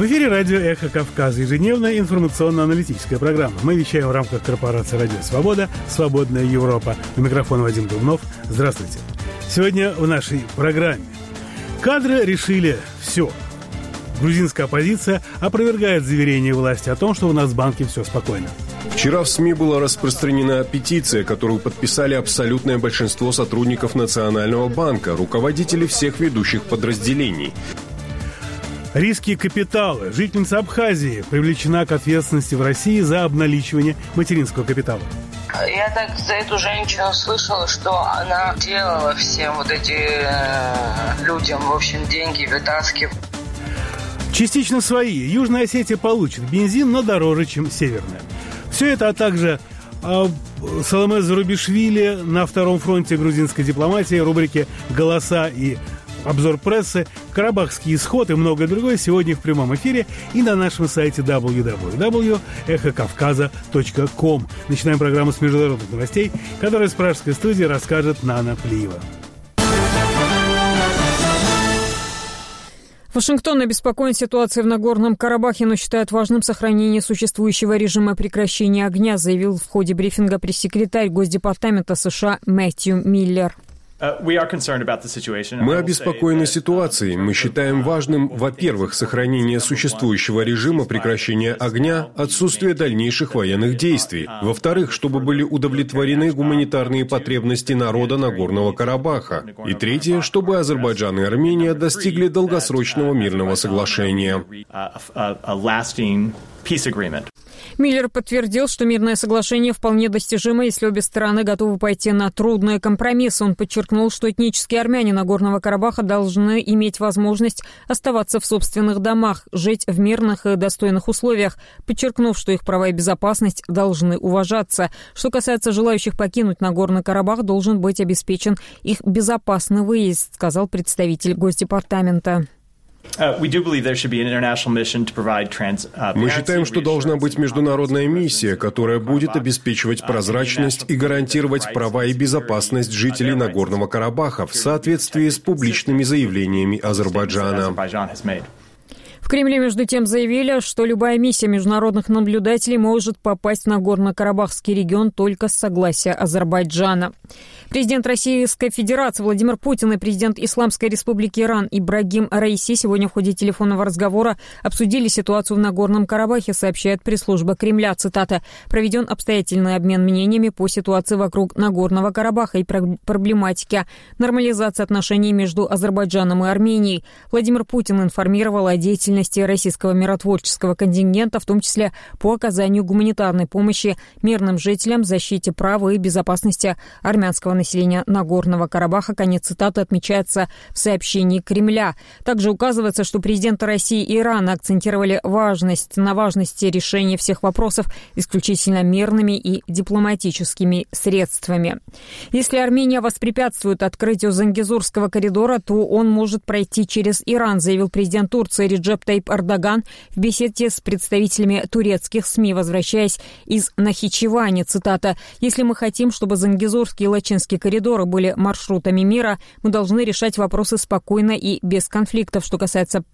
В эфире радио «Эхо Кавказа», ежедневная информационно-аналитическая программа. Мы вещаем в рамках корпорации «Радио Свобода», «Свободная Европа». У микрофона Вадим Дубнов. Здравствуйте. Сегодня в нашей программе. Кадры решили все. Грузинская оппозиция опровергает заверение власти о том, что у нас в банке все спокойно. Вчера в СМИ была распространена петиция, которую подписали абсолютное большинство сотрудников Национального банка, руководители всех ведущих подразделений. Риски капитала. Жительница Абхазии привлечена к ответственности в России за обналичивание материнского капитала. Я так за эту женщину слышала, что она делала всем вот эти людям, в общем, деньги вытаскивала. Частично свои. Южная Осетия получит бензин, но дороже, чем северная. Все это, а также Саломе Зурабишвили на втором фронте грузинской дипломатии, рубрики «Голоса» и обзор прессы, карабахский исход и многое другое сегодня в прямом эфире и на нашем сайте www.эхокавказа.ком. Начинаем программу с международных новостей, которую с пражской студии расскажет Нана Плиева. Вашингтон обеспокоен ситуацией в Нагорном Карабахе, но считает важным сохранение существующего режима прекращения огня, заявил в ходе брифинга пресс-секретарь Госдепартамента США Мэтью Миллер. Мы обеспокоены ситуацией. Мы считаем важным, во-первых, сохранение существующего режима прекращения огня, отсутствие дальнейших военных действий. Во-вторых, чтобы были удовлетворены гуманитарные потребности народа Нагорного Карабаха. И третье, чтобы Азербайджан и Армения достигли долгосрочного мирного соглашения. Миллер подтвердил, что мирное соглашение вполне достижимо, если обе стороны готовы пойти на трудные компромиссы. Он подчеркнул, что этнические армяне Нагорного Карабаха должны иметь возможность оставаться в собственных домах, жить в мирных и достойных условиях, подчеркнув, что их права и безопасность должны уважаться. Что касается желающих покинуть Нагорный Карабах, должен быть обеспечен их безопасный выезд, сказал представитель Госдепартамента. Мы считаем, что должна быть международная миссия, которая будет обеспечивать прозрачность и гарантировать права и безопасность жителей Нагорного Карабаха в соответствии с публичными заявлениями Азербайджана. В Кремле, между тем, заявили, что любая миссия международных наблюдателей может попасть в Нагорно-Карабахский регион только с согласия Азербайджана. Президент Российской Федерации Владимир Путин и президент Исламской Республики Иран Ибрагим Раиси сегодня в ходе телефонного разговора обсудили ситуацию в Нагорном Карабахе, сообщает пресс-служба Кремля. Цитата: «Проведен обстоятельный обмен мнениями по ситуации вокруг Нагорного Карабаха и проблематике нормализации отношений между Азербайджаном и Арменией. Владимир Путин информировал о деятельности российского миротворческого контингента, в том числе по оказанию гуманитарной помощи мирным жителям, защите прав и безопасности армянского населения Нагорного Карабаха». Конец цитаты отмечается в сообщении Кремля. Также указывается, что президенты России и Ирана акцентировали на важности решения всех вопросов исключительно мирными и дипломатическими средствами. Если Армения воспрепятствует открытию Зангезурского коридора, то он может пройти через Иран, заявил президент Турции Реджеп Тайип Эрдоган в беседе с представителями турецких СМИ, возвращаясь из Нахичевани. Цитата: «Если мы хотим, чтобы Зангезурский и Лачинский коридоры были маршрутами мира, мы должны решать вопросы спокойно и без конфликтов. Что касается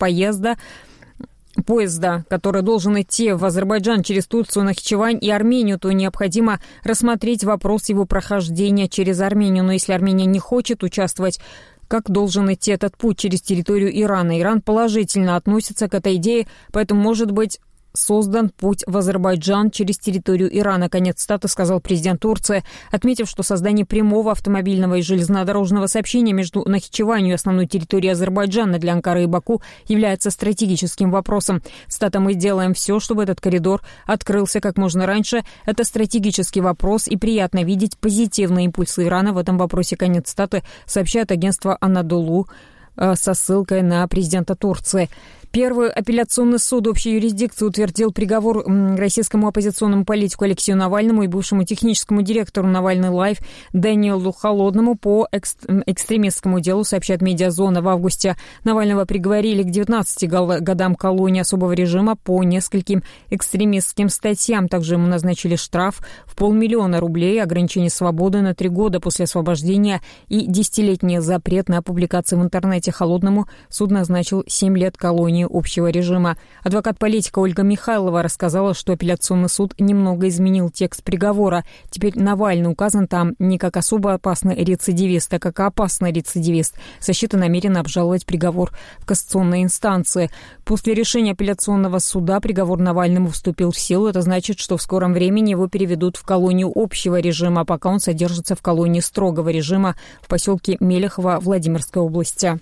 поезда, который должен идти в Азербайджан через Турцию, Нахичевань и Армению, то необходимо рассмотреть вопрос его прохождения через Армению. Но если Армения не хочет участвовать, как должен идти этот путь через территорию Ирана? Иран положительно относится к этой идее, поэтому, может быть, создан путь в Азербайджан через территорию Ирана». Конец цитаты, сказал президент Турции, отметив, что создание прямого автомобильного и железнодорожного сообщения между Нахичеванью и основной территорией Азербайджана для Анкары и Баку является стратегическим вопросом. Цитата: «Мы делаем все, чтобы этот коридор открылся как можно раньше. Это стратегический вопрос, и приятно видеть позитивные импульсы Ирана в этом вопросе». Конец цитаты, сообщает агентство «Анадолу» со ссылкой на президента Турции. Первый апелляционный суд общей юрисдикции утвердил приговор российскому оппозиционному политику Алексею Навальному и бывшему техническому директору Навальный Лайв Дэниелу Холодному по экстремистскому делу, сообщает Медиазона. В августе Навального приговорили к 19 годам колонии особого режима по нескольким экстремистским статьям. Также ему назначили штраф в 500 000 рублей, ограничение свободы на 3 года после освобождения и 10-летний запрет на публикации в интернете. Холодному суд назначил 7 лет колонии колонии общего режима. Адвокат политика Ольга Михайлова рассказала, что апелляционный суд немного изменил текст приговора. Теперь Навальный указан там не как особо опасный рецидивист, а как опасный рецидивист. Защита намерена обжаловать приговор в кассационной инстанции. После решения апелляционного суда приговор Навальному вступил в силу. Это значит, что в скором времени его переведут в колонию общего режима, пока он содержится в колонии строгого режима в поселке Мелехово Владимирской области.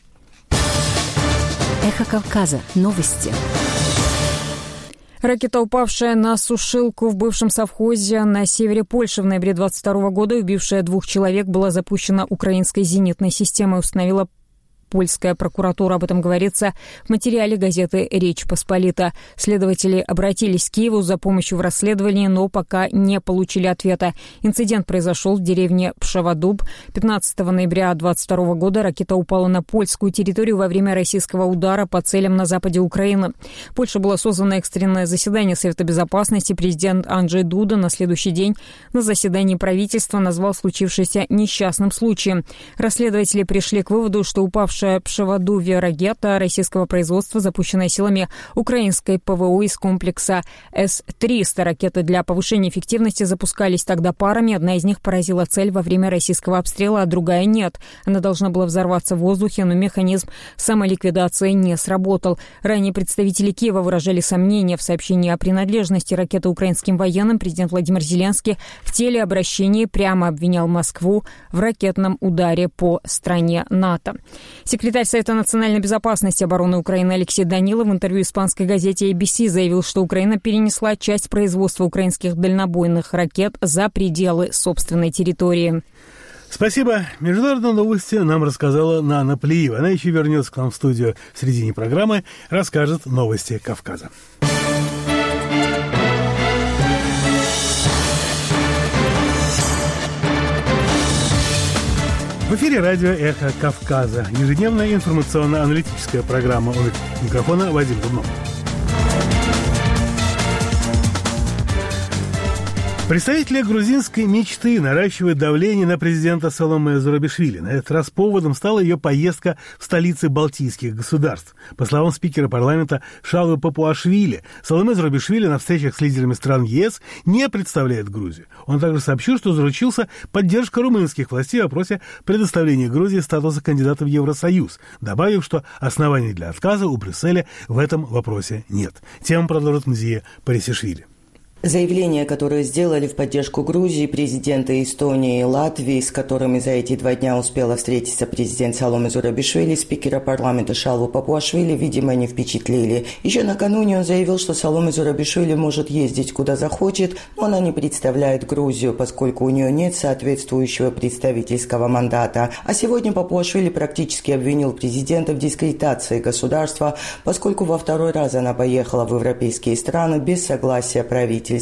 Эхо Кавказа. Новости. Ракета, упавшая на сушилку в бывшем совхозе на севере Польши в ноябре 2022 года, убившая 2 человек, была запущена украинской зенитной системой, установила польская прокуратура. Об этом говорится в материале газеты «Речь Посполита». Следователи обратились к Киеву за помощью в расследовании, но пока не получили ответа. Инцидент произошел в деревне Пшавадуб. 15 ноября 2022 года ракета упала на польскую территорию во время российского удара по целям на западе Украины. В Польше было созвано экстренное заседание Совета Безопасности. Президент Анджей Дуда на следующий день на заседании правительства назвал случившееся несчастным случаем. Расследователи пришли к выводу, что упавшая Пшавадуве ракета российского производства, запущенная силами украинской ПВО из комплекса С-300. Ракеты для повышения эффективности запускались тогда парами. Одна из них поразила цель во время российского обстрела, а другая нет. Она должна была взорваться в воздухе, но механизм самоликвидации не сработал. Ранее представители Киева выражали сомнения в сообщении о принадлежности ракеты украинским военным. Президент Владимир Зеленский в телеобращении прямо обвинял Москву в ракетном ударе по стране НАТО. Секретарь Совета национальной безопасности и обороны Украины Алексей Данилов в интервью испанской газете ABC заявил, что Украина перенесла часть производства украинских дальнобойных ракет за пределы собственной территории. Спасибо. Международные новости нам рассказала Нана Плиева. Она еще вернется к нам в студию в середине программы, расскажет новости Кавказа. В эфире радио «Эхо Кавказа». Ежедневная информационно-аналитическая программа. У микрофона Вадим Дубнов. Представители грузинской мечты наращивают давление на президента Саломе Зурабишвили. На этот раз поводом стала ее поездка в столицы балтийских государств. По словам спикера парламента Шалвы Папуашвили, Саломе Зурабишвили на встречах с лидерами стран ЕС не представляет Грузию. Он также сообщил, что заручился поддержкой румынских властей в вопросе предоставления Грузии статуса кандидата в Евросоюз, добавив, что оснований для отказа у Брюсселя в этом вопросе нет. Тему продолжит Мзия Парисишвили. Заявления, которые сделали в поддержку Грузии президенты Эстонии и Латвии, с которыми за эти 2 дня успела встретиться президент Саломе Зурабишвили, спикера парламента Шалву Папуашвили, видимо, не впечатлили. Еще накануне он заявил, что Саломе Зурабишвили может ездить куда захочет, но она не представляет Грузию, поскольку у нее нет соответствующего представительского мандата. А сегодня Папуашвили практически обвинил президента в дискредитации государства, поскольку во 2-й раз она поехала в европейские страны без согласия правительства.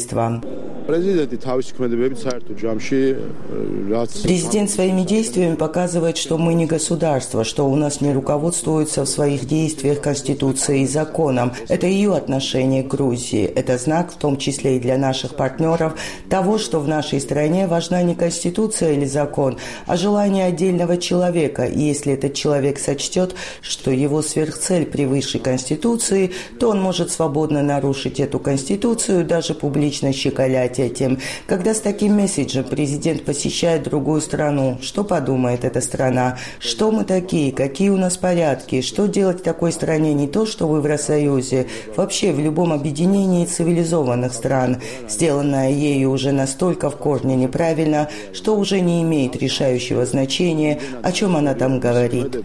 Президент своими действиями показывает, что мы не государство, что у нас не руководствуется в своих действиях Конституцией и законом. Это ее отношение к Грузии. Это знак, в том числе и для наших партнеров, того, что в нашей стране важна не Конституция или закон, а желание отдельного человека. И если этот человек сочтет, что его сверхцель превыше Конституции, то он может свободно нарушить эту Конституцию, даже публично щеколять этим. Когда с таким месседжем президент посещает другую страну, что подумает эта страна? Что мы такие? Какие у нас порядки? Что делать в такой стране? Не то, что в Евросоюзе, вообще в любом объединении цивилизованных стран. Сделанное ею уже настолько в корне неправильно, что уже не имеет решающего значения, о чем она там говорит.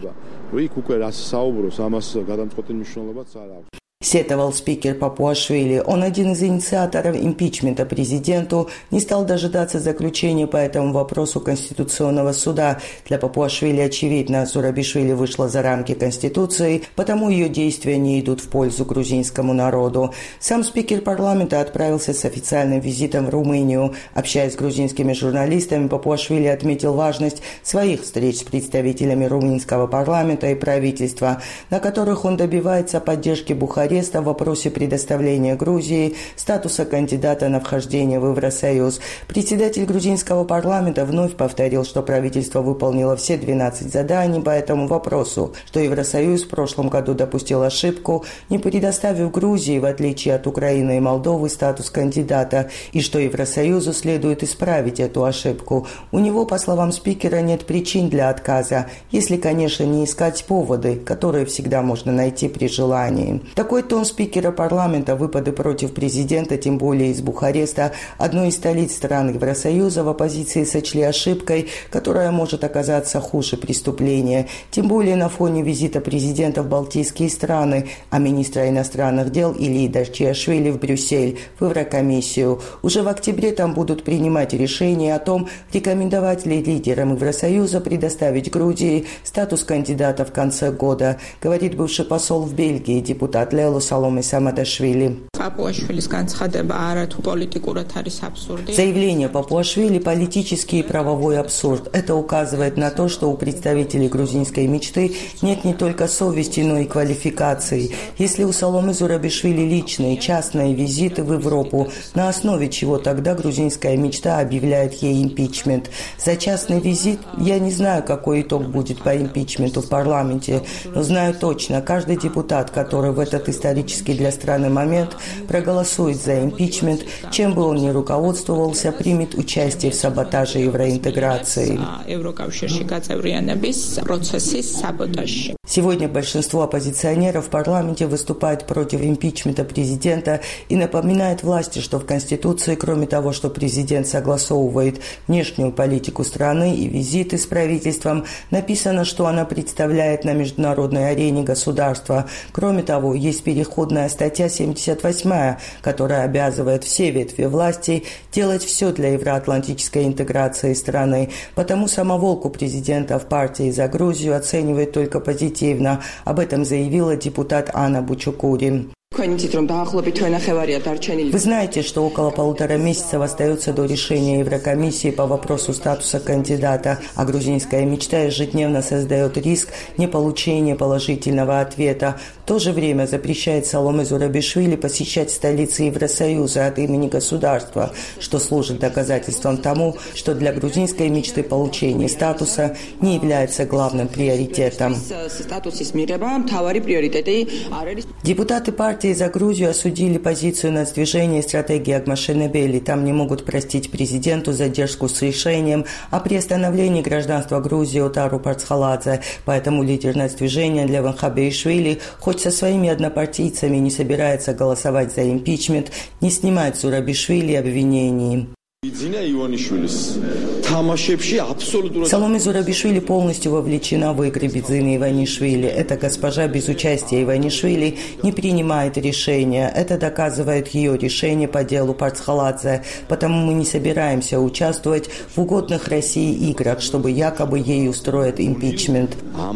Сетовал спикер Папуашвили. Он один из инициаторов импичмента президенту, не стал дожидаться заключения по этому вопросу Конституционного суда. Для Папуашвили очевидно, Зурабишвили вышла за рамки Конституции, потому ее действия не идут в пользу грузинскому народу. Сам спикер парламента отправился с официальным визитом в Румынию. Общаясь с грузинскими журналистами, Папуашвили отметил важность своих встреч с представителями румынского парламента и правительства, на которых он добивается поддержки Бухареста Бухареста в вопросе предоставления Грузии статуса кандидата на вхождение в Евросоюз. Председатель грузинского парламента вновь повторил, что правительство выполнило все 12 заданий по этому вопросу, что Евросоюз в прошлом году допустил ошибку, не предоставив Грузии, в отличие от Украины и Молдовы, статус кандидата, и что Евросоюзу следует исправить эту ошибку. У него, по словам спикера, нет причин для отказа, если, конечно, не искать поводы, которые всегда можно найти при желании. Такой тон спикера парламента, выпады против президента, тем более из Бухареста, одной из столиц стран Евросоюза, в оппозиции сочли ошибкой, которая может оказаться хуже преступления, тем более на фоне визита президента в Балтийские страны, а министра иностранных дел Ильи Дарчиашвили в Брюссель, в Еврокомиссию. Уже в октябре там будут принимать решение о том, рекомендовать ли лидерам Евросоюза предоставить Грузии статус кандидата в конце года, говорит бывший посол в Бельгии, депутат Лело Саломе Самадашвили. Заявление Папуашвили – политический и правовой абсурд. Это указывает на то, что у представителей грузинской мечты нет не только совести, но и квалификации. Если у Саломе Зурабишвили личные, частные визиты в Европу, на основе чего тогда грузинская мечта объявляет ей импичмент? За частный визит я не знаю, какой итог будет по импичменту в парламенте, но знаю точно, каждый депутат, который в этот исторический для страны момент проголосует за импичмент, чем бы он ни руководствовался, примет участие в саботаже евроинтеграции. Сегодня большинство оппозиционеров в парламенте выступает против импичмента президента и напоминает власти, что в Конституции, кроме того, что президент согласовывает внешнюю политику страны и визиты с правительством, написано, что она представляет на международной арене государства. Кроме того, есть переходная статья 78, которая обязывает все ветви власти делать все для евроатлантической интеграции страны. Потому самоволку президента в партии «За Грузию» оценивает только позитивно. Об этом заявила депутат Анна Бучукури. Вы знаете, что около 1,5 месяцев остается до решения Еврокомиссии по вопросу статуса кандидата, а грузинская мечта ежедневно создает риск неполучения положительного ответа. В то же время запрещает Саломе Зурабишвили посещать столицы Евросоюза от имени государства, что служит доказательством тому, что для грузинской мечты получение статуса не является главным приоритетом. Депутаты партии «За Грузию» осудили позицию нацдвижения стратегии Агмашенебели. Там не могут простить президенту задержку с решением о приостановлении гражданства Грузии Отару Парцхаладзе. Поэтому лидер нацдвижения Леван Хабеишвили, хоть со своими однопартийцами не собирается голосовать за импичмент, не снимает с Зурабишвили обвинений. Саломе Зурабишвили полностью вовлечена в игры Бидзины Иванишвили. Эта госпожа без участия Иванишвили не принимает решения. Это доказывает ее решение по делу Парцхаладзе. Потому мы не собираемся участвовать в угодных России играх, чтобы якобы ей устроят импичмент.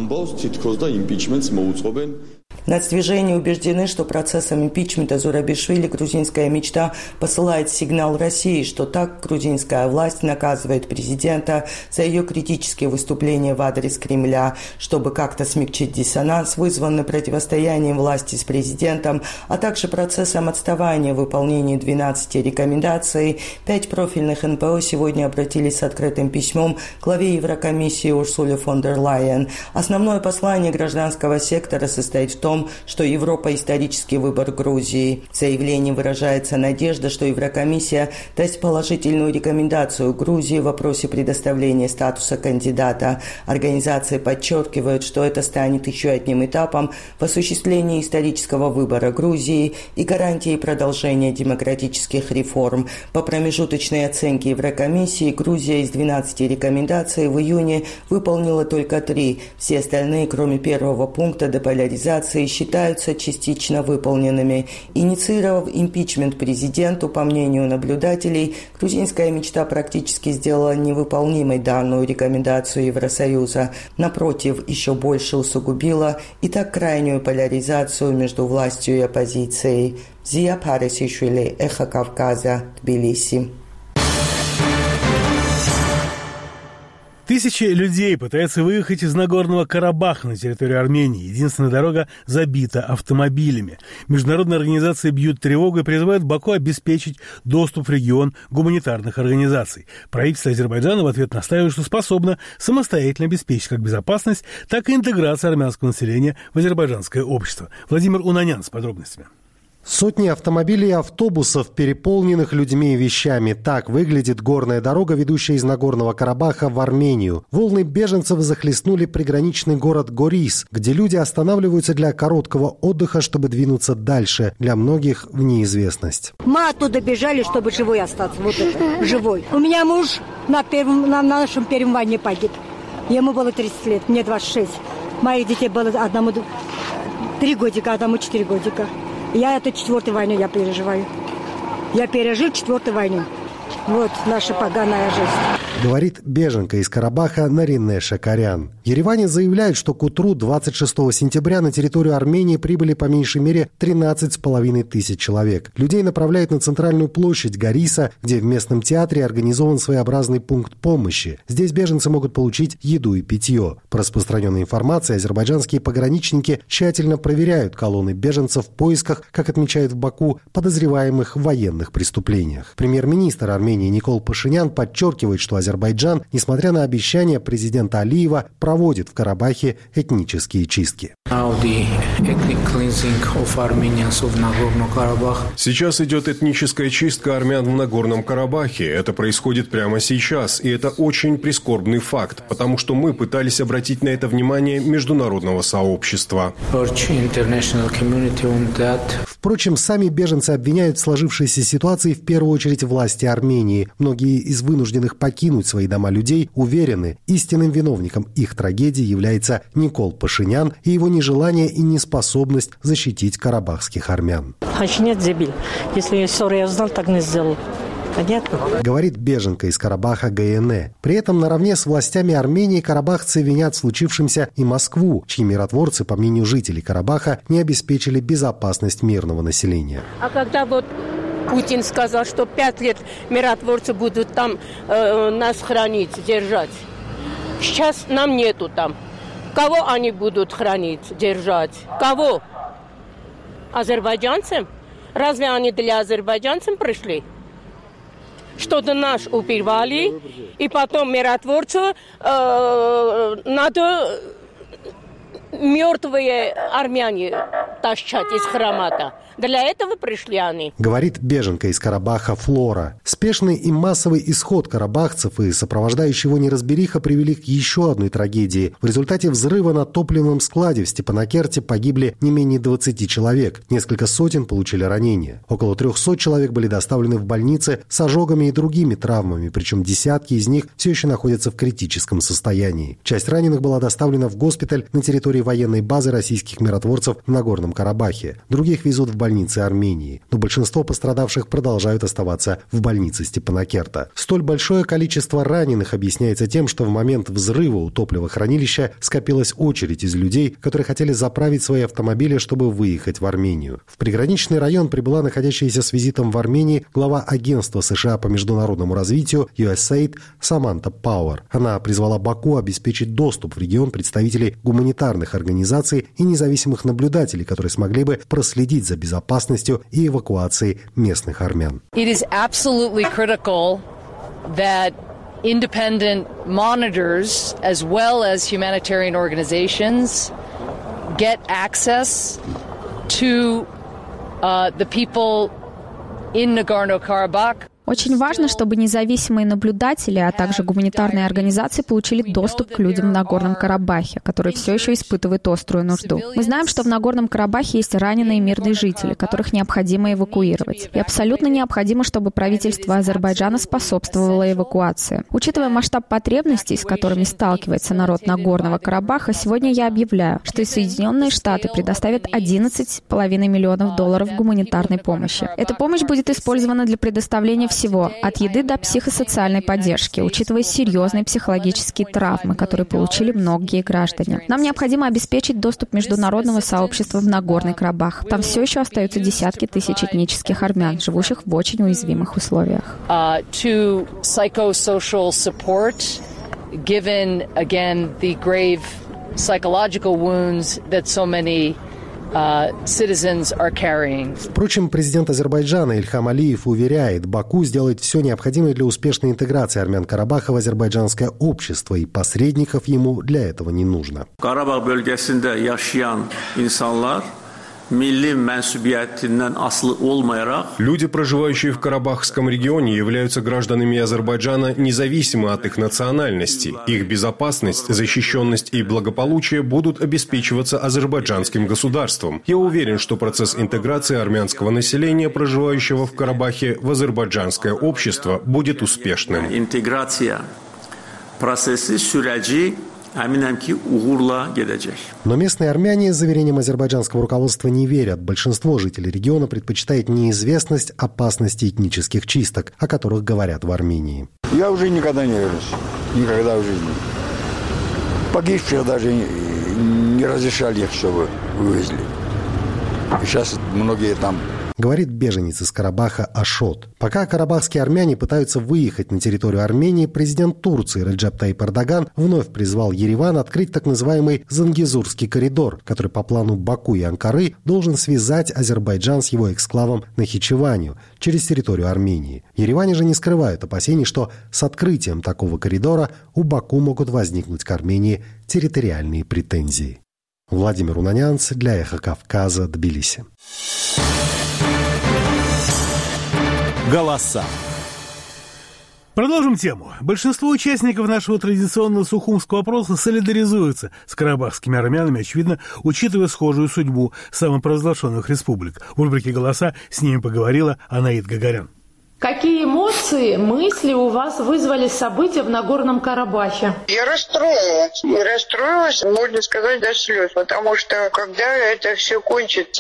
Нацдвижение убеждены, что процессом импичмента Зурабишвили грузинская мечта посылает сигнал России, что так грузинская власть наказывает президента за ее критические выступления в адрес Кремля, чтобы как-то смягчить диссонанс, вызванный противостоянием власти с президентом, а также процессом отставания в выполнении 12 рекомендаций. 5 профильных НПО сегодня обратились с открытым письмом к главе Еврокомиссии Урсуле фон дер Лайен. Основное послание гражданского сектора состоит в том, что Европа – исторический выбор Грузии. В заявлении выражается надежда, что Еврокомиссия даст положительную рекомендацию Грузии в вопросе предоставления статуса кандидата. Организации подчеркивают, что это станет еще одним этапом в осуществлении исторического выбора Грузии и гарантией продолжения демократических реформ. По промежуточной оценке Еврокомиссии, Грузия из 12 рекомендаций в июне выполнила только 3. Все остальные, кроме первого пункта деполяризации, считаются частично выполненными. Инициировав импичмент президенту, по мнению наблюдателей, грузинская мечта практически сделала невыполнимой данную рекомендацию Евросоюза. Напротив, еще больше усугубила и так крайнюю поляризацию между властью и оппозицией. Зия Парисишвили, Эхо Кавказа, Тбилиси. Тысячи людей пытаются выехать из Нагорного Карабаха на территорию Армении. Единственная дорога забита автомобилями. Международные организации бьют тревогу и призывают Баку обеспечить доступ в регион гуманитарных организаций. Правительство Азербайджана в ответ настаивает, что способно самостоятельно обеспечить как безопасность, так и интеграцию армянского населения в азербайджанское общество. Владимир Унанян с подробностями. Сотни автомобилей и автобусов, переполненных людьми и вещами. Так выглядит горная дорога, ведущая из Нагорного Карабаха в Армению. Волны беженцев захлестнули приграничный город Горис, где люди останавливаются для короткого отдыха, чтобы двинуться дальше. Для многих в неизвестность. Мы оттуда бежали, чтобы живой остаться. Вот это, живой. У меня муж на нашем первом войне погиб. Ему было 30 лет, мне 26. Моих детей было одному 3 годика, одному 4 годика. Я эту 4-ю войну я переживаю. Я пережил 4-ю войну. Вот наша поганая жизнь. Говорит беженка из Карабаха Нарине Шакарян. Ереване заявляют, что к утру 26 сентября на территорию Армении прибыли по меньшей мере 13,5 тысяч человек. Людей направляют на центральную площадь Гориса, где в местном театре организован своеобразный пункт помощи. Здесь беженцы могут получить еду и питье. По распространенной информации, азербайджанские пограничники тщательно проверяют колонны беженцев в поисках, как отмечают в Баку, подозреваемых в военных преступлениях. Премьер-министр Армении Никол Пашинян подчеркивает, что Азербайджан, несмотря на обещания президента Алиева, проводит в Карабахе этнические чистки. Сейчас идет этническая чистка армян в Нагорном Карабахе. Это происходит прямо сейчас, и это очень прискорбный факт, потому что мы пытались обратить на это внимание международного сообщества. Впрочем, сами беженцы обвиняют в сложившейся ситуации в первую очередь власти Армении. Многие из вынужденных покинуть свои дома людей уверены, истинным виновником их трагедии является Никол Пашинян и его нежелание и неспособность защитить карабахских армян. Если я ссору я знал, так не сделал. Понятно? Говорит беженка из Карабаха Гаене. При этом наравне с властями Армении карабахцы винят в случившемся и Москву, чьи миротворцы, по мнению жителей Карабаха, не обеспечили безопасность мирного населения. А когда вот Путин сказал, что 5 лет миротворцы будут там нас хранить, держать. Сейчас нам нету там. Кого они будут хранить, держать? Кого? Азербайджанцам? Разве они для азербайджанцев пришли? Что-то наш убивали, и потом миротворцу надо мертвые армяне тащать из храма-то. Для этого пришли они. Говорит беженка из Карабаха Флора. Спешный и массовый исход карабахцев и сопровождающая его неразбериха привели к еще одной трагедии. В результате взрыва на топливном складе в Степанакерте погибли не менее 20 человек. Несколько сотен получили ранения. Около 300 человек были доставлены в больницы с ожогами и другими травмами, причем десятки из них все еще находятся в критическом состоянии. Часть раненых была доставлена в госпиталь на территории военной базы российских миротворцев в Нагорном Карабахе. Других везут в больницы Армении, но большинство пострадавших продолжают оставаться в больнице Степанакерта. Столь большое количество раненых объясняется тем, что в момент взрыва у топливохранилища скопилась очередь из людей, которые хотели заправить свои автомобили, чтобы выехать в Армению. В приграничный район прибыла находящаяся с визитом в Армении глава агентства США по международному развитию USAID Саманта Пауэр. Она призвала Баку обеспечить доступ в регион представителей гуманитарных организаций и независимых наблюдателей, которые смогли бы проследить за безопасностью и эвакуацией местных армян. It is absolutely critical that independent monitors as well as humanitarian organizations get access to the people in Nagorno-Karabakh. Очень важно, чтобы независимые наблюдатели, а также гуманитарные организации получили доступ к людям в Нагорном Карабахе, которые все еще испытывают острую нужду. Мы знаем, что в Нагорном Карабахе есть раненые мирные жители, которых необходимо эвакуировать. И абсолютно необходимо, чтобы правительство Азербайджана способствовало эвакуации. Учитывая масштаб потребностей, с которыми сталкивается народ Нагорного Карабаха, сегодня я объявляю, что Соединенные Штаты предоставят $11,5 миллионов гуманитарной помощи. Эта помощь будет использована для предоставления всего, от еды до психосоциальной поддержки, учитывая серьезные психологические травмы, которые получили многие граждане. Нам необходимо обеспечить доступ международного сообщества в Нагорный Карабах. Там все еще остаются десятки тысяч этнических армян, живущих в очень уязвимых условиях. given, again, the grave psychological wounds that so many citizens are carrying. Впрочем, президент Азербайджана Ильхам Алиев уверяет, Баку сделает все необходимое для успешной интеграции армян Карабаха в азербайджанское общество, и посредников ему для этого не нужно. Карабах bölgesinde yaşayan insanlar milli mensubiyyetinden aslı olmayarak Люди, проживающие в Карабахском регионе, являются гражданами Азербайджана независимо от их национальности. Их безопасность, защищенность и благополучие будут обеспечиваться азербайджанским государством. Я уверен, что процесс интеграции армянского населения, проживающего в Карабахе, в азербайджанское общество будет успешным. Интеграция процессы süreci eminim ki uğurla gelecek. Но местные армяне заверениям азербайджанского руководства не верят. Большинство жителей региона предпочитает неизвестность опасности этнических чисток, о которых говорят в Армении. Я уже никогда не верюсь. Никогда в жизни. Погибших даже не разрешали их, чтобы вывезли. И сейчас многие там... Говорит беженец из Карабаха Ашот. Пока карабахские армяне пытаются выехать на территорию Армении, президент Турции Реджеп Тайип Эрдоган вновь призвал Ереван открыть так называемый Зангезурский коридор, который по плану Баку и Анкары должен связать Азербайджан с его эксклавом Нахичеванью через территорию Армении. Ереване же не скрывают опасений, что с открытием такого коридора у Баку могут возникнуть к Армении территориальные претензии. Владимир Унанянц для Эхо Кавказа, Тбилиси. Голоса. Продолжим тему. Большинство участников нашего традиционного сухумского опроса солидаризуются с карабахскими армянами, очевидно, учитывая схожую судьбу самопровозглашенных республик. В рубрике «Голоса» с ними поговорила Анаит Гагарян. Какие эмоции, мысли у вас вызвали события в Нагорном Карабахе? Я расстроилась, можно сказать, до слез, потому что когда это все кончится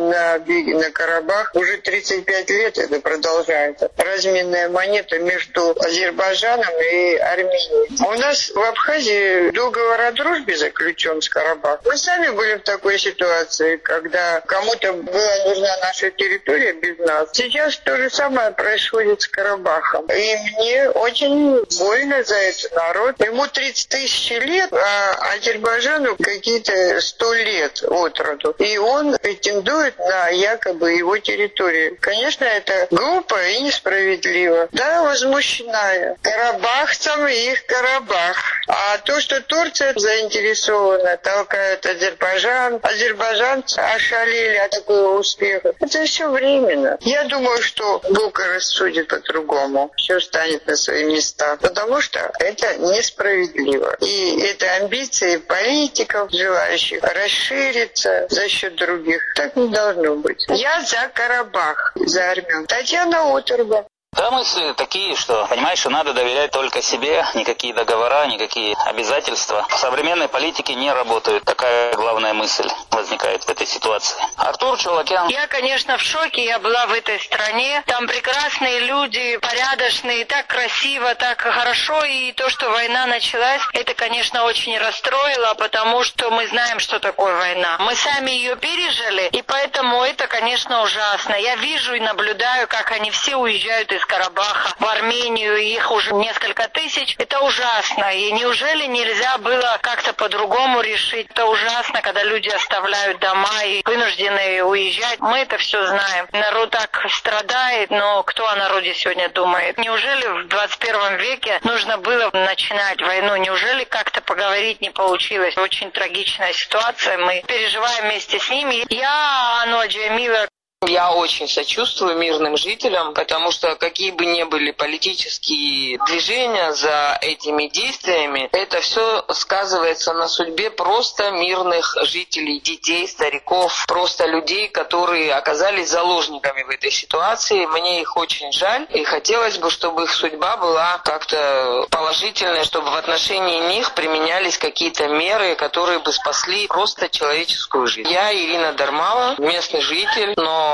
на Карабах, уже 35 лет это продолжается. Разменная монета между Азербайджаном и Арменией. У нас в Абхазии договор о дружбе заключен с Карабахом. Мы сами были в такой ситуации, когда кому-то была нужна наша территория без нас. Сейчас то же самое происходит с Карабахом. И мне очень больно за этот народ. Ему 30 тысяч лет, а Азербайджану какие-то 100 лет от роду. И он претендует на якобы его территорию. Конечно, это глупо и несправедливо. Да, возмущена я. Карабахцам их Карабах. А то, что Турция заинтересована, толкает Азербайджан, азербайджанцы ошалели от такого успеха. Это все временно. Я думаю, что Бог рассудит по-другому. Все станет на свои места. Потому что это несправедливо. И это амбиции политиков, желающих расшириться за счет других. Так не должно быть. Я за Карабах, за армян. Татьяна Оторба. Да, мысли такие, что, понимаешь, что надо доверять только себе, никакие договора, никакие обязательства в современной политике не работают. Такая главная мысль возникает в этой ситуации. Артур Чулакян. Я, конечно, в шоке. Я была в этой стране. Там прекрасные люди, порядочные, так красиво, так хорошо. И то, что война началась, это, конечно, очень расстроило, потому что мы знаем, что такое война. Мы сами ее пережили, и поэтому это, конечно, ужасно. Я вижу и наблюдаю, как они все уезжают из Карабаха в Армению, их уже несколько тысяч. Это ужасно. И неужели нельзя было как-то по-другому решить? Это ужасно, когда люди оставляют дома и вынуждены уезжать. Мы это все знаем. Народ так страдает, но кто о народе сегодня думает? Неужели в 21 веке нужно было начинать войну? Неужели как-то поговорить не получилось? Очень трагичная ситуация. Мы переживаем вместе с ними. Я Ануа Джамила. Я очень сочувствую мирным жителям, потому что какие бы ни были политические движения за этими действиями, это все сказывается на судьбе просто мирных жителей, детей, стариков, просто людей, которые оказались заложниками в этой ситуации. Мне их очень жаль, и хотелось бы, чтобы их судьба была как-то положительной, чтобы в отношении них применялись какие-то меры, которые бы спасли просто человеческую жизнь. Я Ирина Дармала, местный житель, но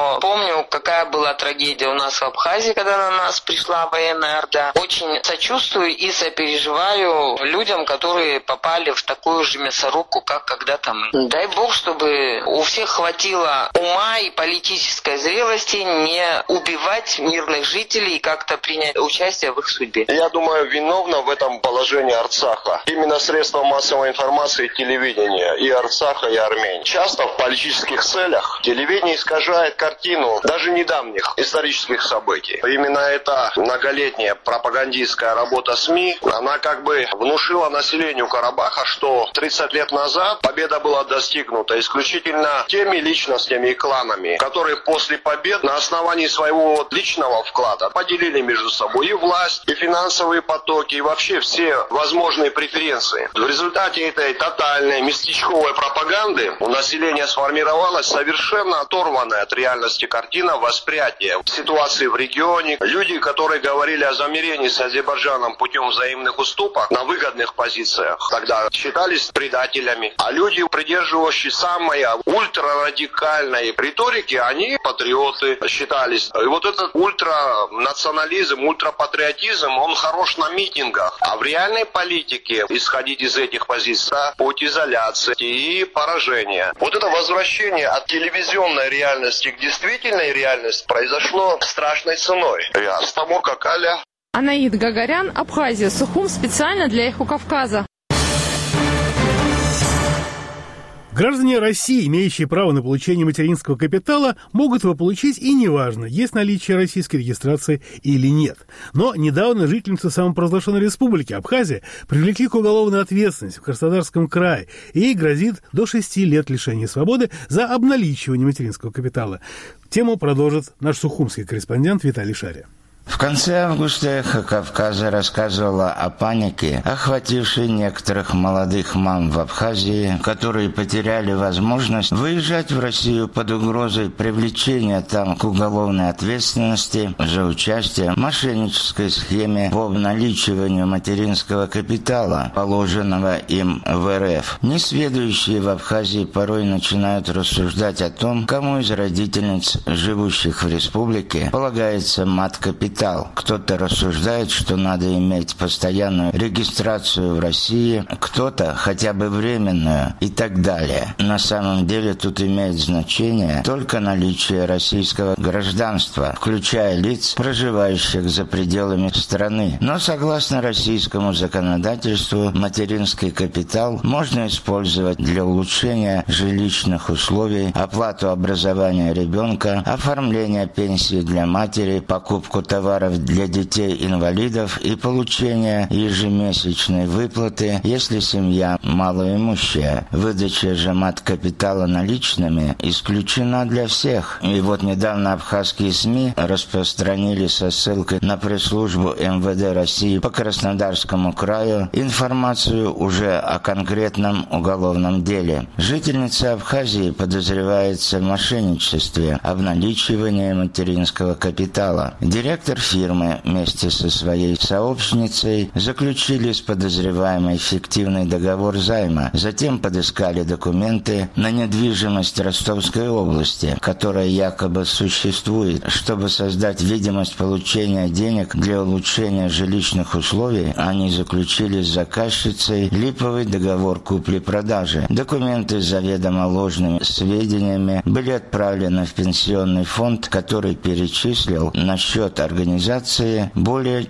но помню, какая была трагедия у нас в Абхазии, когда на нас пришла военная орда. Очень сочувствую и сопереживаю людям, которые попали в такую же мясорубку, как когда-то мы. Дай Бог, чтобы у всех хватило ума и политической зрелости не убивать мирных жителей и как-то принять участие в их судьбе. Я думаю, виновна в этом положении Арцаха. Именно средства массовой информации, телевидения и Арцаха, и Армении. Часто в политических целях телевидение искажает картину даже недавних исторических событий. Именно эта многолетняя пропагандистская работа СМИ, она как бы внушила населению Карабаха, что 30 лет назад победа была достигнута исключительно теми личностями и кланами, которые после побед на основании своего личного вклада поделили между собой и власть, и финансовые потоки, и вообще все возможные преференции. В результате этой тотальной местечковой пропаганды у населения сформировалась совершенно оторванная от реальности картина восприятия ситуации в регионе. Люди, которые говорили о замирении с Азербайджаном путем взаимных уступок на выгодных позициях, тогда считались предателями. А люди, придерживающие самой ультрарадикальной риторики, они патриоты считались. И вот этот ультранационализм, ультрапатриотизм, он хорош на митингах. А в реальной политике исходить из этих позиций — путь изоляции и поражения. Вот это возвращение от телевизионной реальности к действительной реальности произошло страшной ценой. Я Стамурка Каля. Анаид Гагарян, Абхазия, Сухум, специально для «Эхо Кавказа». Граждане России, имеющие право на получение материнского капитала, могут его получить, и неважно, есть наличие российской регистрации или нет. Но недавно жительницу самопровозглашенной республики Абхазия привлекли к уголовной ответственности в Краснодарском крае, и ей грозит до 6 лет лишения свободы за обналичивание материнского капитала. Тему продолжит наш сухумский корреспондент Виталий Шария. В конце августа «Эхо Кавказа» рассказывала о панике, охватившей некоторых молодых мам в Абхазии, которые потеряли возможность выезжать в Россию под угрозой привлечения там к уголовной ответственности за участие в мошеннической схеме по обналичиванию материнского капитала, положенного им в РФ. Несведущие в Абхазии порой начинают рассуждать о том, кому из родительниц, живущих в республике, полагается мат-капитал. Кто-то рассуждает, что надо иметь постоянную регистрацию в России, кто-то хотя бы временную и так далее. На самом деле тут имеет значение только наличие российского гражданства, включая лиц, проживающих за пределами страны. Но согласно российскому законодательству, материнский капитал можно использовать для улучшения жилищных условий, оплату образования ребенка, оформления пенсии для матери, покупку товаров для детей-инвалидов и получение ежемесячной выплаты, если семья малоимущая. Выдача же мат-капитала наличными исключена для всех. И вот недавно абхазские СМИ распространили со ссылкой на пресс-службу МВД России по Краснодарскому краю информацию уже о конкретном уголовном деле. Жительница Абхазии подозревается в мошенничестве, обналичивании материнского капитала. Директор фирмы вместе со своей сообщницей заключили с подозреваемой фиктивный договор займа. Затем подыскали документы на недвижимость Ростовской области, которая якобы существует. Чтобы создать видимость получения денег для улучшения жилищных условий, они заключили с заказчицей липовый договор купли-продажи. Документы с заведомо ложными сведениями были отправлены в пенсионный фонд, который перечислил на счет организации более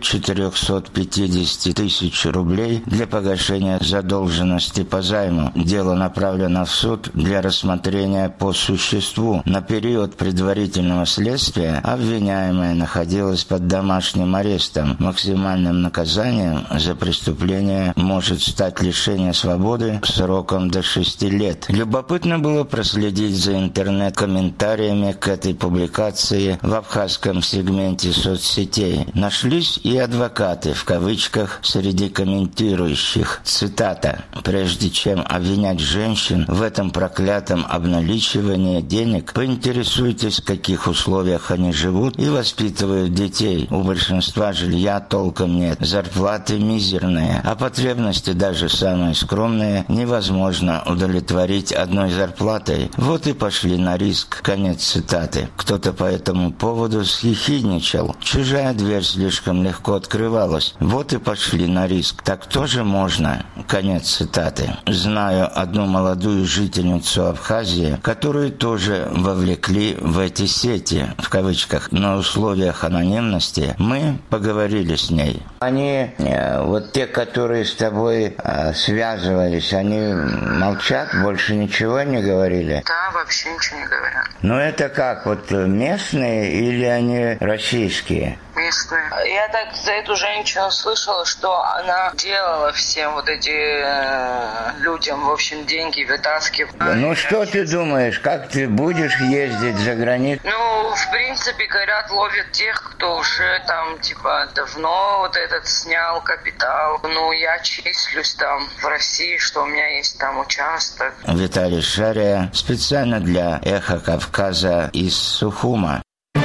450 тысяч рублей для погашения задолженности по займу. Дело направлено в суд для рассмотрения по существу. На период предварительного следствия обвиняемая находилась под домашним арестом. Максимальным наказанием за преступление может стать лишение свободы сроком до 6 лет. Любопытно было проследить за интернет-комментариями к этой публикации в абхазском сегменте соцсетей соцсетей. Нашлись и адвокаты, в кавычках, среди комментирующих. Цитата. «Прежде чем обвинять женщин в этом проклятом обналичивании денег, поинтересуйтесь, в каких условиях они живут и воспитывают детей. У большинства жилья толком нет, зарплаты мизерные, а потребности даже самые скромные невозможно удовлетворить одной зарплатой. Вот и пошли на риск». Конец цитаты. Кто-то по этому поводу съехидничал. Чужая дверь слишком легко открывалась. Вот и пошли на риск. Так тоже можно. Конец цитаты. Знаю одну молодую жительницу Абхазии, которую тоже вовлекли в эти сети, в кавычках, на условиях анонимности. Мы поговорили с ней. Они, вот те, которые с тобой связывались, они молчат, больше ничего не говорили? Да, вообще ничего не говорят. Но это как, вот местные или они российские? Местные. Я так за эту женщину слышала, что она делала всем вот эти людям, в общем, деньги вытаскивала. Ну что ты думаешь, как ты будешь ездить за границу? Ну, в принципе, говорят, ловят тех, кто уже там, типа, давно вот этот снял капитал. Ну, я числюсь там в России, что у меня есть там участок. Виталий Шария специально для «Эхо Кавказа» из Сухума.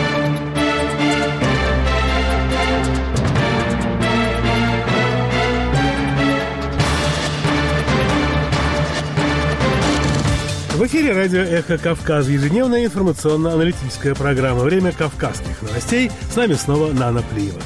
В эфире радио «Эхо Кавказа», ежедневная информационно-аналитическая программа «Время кавказских новостей». С нами снова Нана Плиева.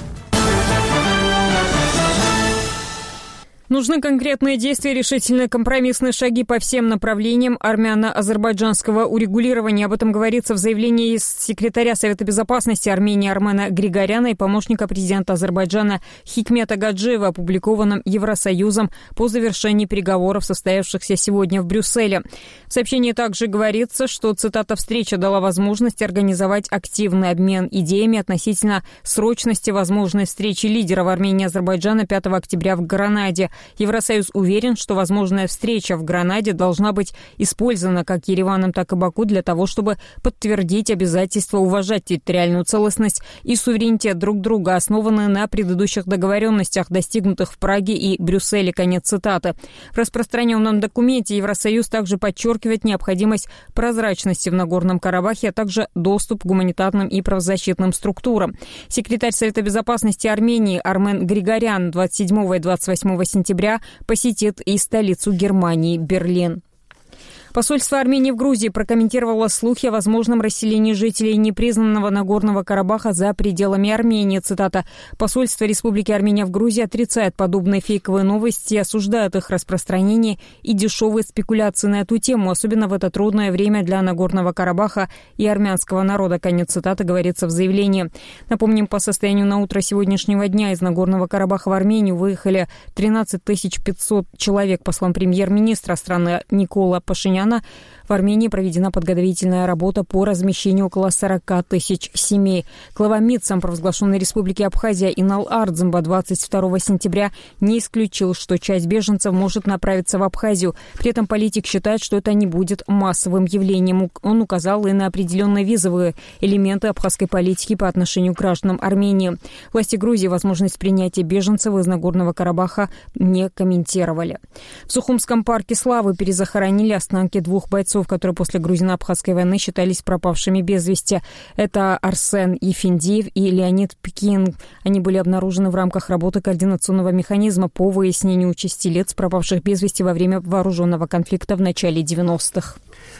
Нужны конкретные действия, решительные компромиссные шаги по всем направлениям армяно-азербайджанского урегулирования. Об этом говорится в заявлении секретаря Совета Безопасности Армении Армена Григоряна и помощника президента Азербайджана Хикмета Гаджиева, опубликованном Евросоюзом по завершении переговоров, состоявшихся сегодня в Брюсселе. В сообщении также говорится, что, цитата, «встреча дала возможность организовать активный обмен идеями относительно срочности возможной встречи лидеров Армении и Азербайджана 5 октября в Гранаде. Евросоюз уверен, что возможная встреча в Гранаде должна быть использована как Ереваном, так и Баку для того, чтобы подтвердить обязательство уважать территориальную целостность и суверенитет друг друга, основанные на предыдущих договоренностях, достигнутых в Праге и Брюсселе. Конец цитаты. В распространенном документе Евросоюз также подчеркивает необходимость прозрачности в Нагорном Карабахе, а также доступ к гуманитарным и правозащитным структурам. Секретарь Совета Безопасности Армении Армен Григорян 27 и 28 сентября посетит и столицу Германии, Берлин. Посольство Армении в Грузии прокомментировало слухи о возможном расселении жителей непризнанного Нагорного Карабаха за пределами Армении. Цитата. «Посольство Республики Армения в Грузии отрицает подобные фейковые новости и осуждает их распространение и дешевые спекуляции на эту тему, особенно в это трудное время для Нагорного Карабаха и армянского народа». Конец цитаты, говорится в заявлении. Напомним, по состоянию на утро сегодняшнего дня из Нагорного Карабаха в Армению выехали 13 500 человек. По словам премьер-министра страны Никола Пашиняна, в Армении проведена подготовительная работа по размещению около 40 тысяч семей. Глава МИД самопровозглашенной Республики Абхазия Инал Ардзимба 22 сентября не исключил, что часть беженцев может направиться в Абхазию. При этом политик считает, что это не будет массовым явлением. Он указал и на определенные визовые элементы абхазской политики по отношению к гражданам Армении. Власти Грузии возможность принятия беженцев из Нагорного Карабаха не комментировали. В Сухумском парке Славы перезахоронили останки двух бойцов, которые после грузино-абхазской войны считались пропавшими без вести. Это Арсен Ефиндиев и Леонид Пекин. Они были обнаружены в рамках работы координационного механизма по выяснению участи лиц, пропавших без вести во время вооруженного конфликта в начале 90-х.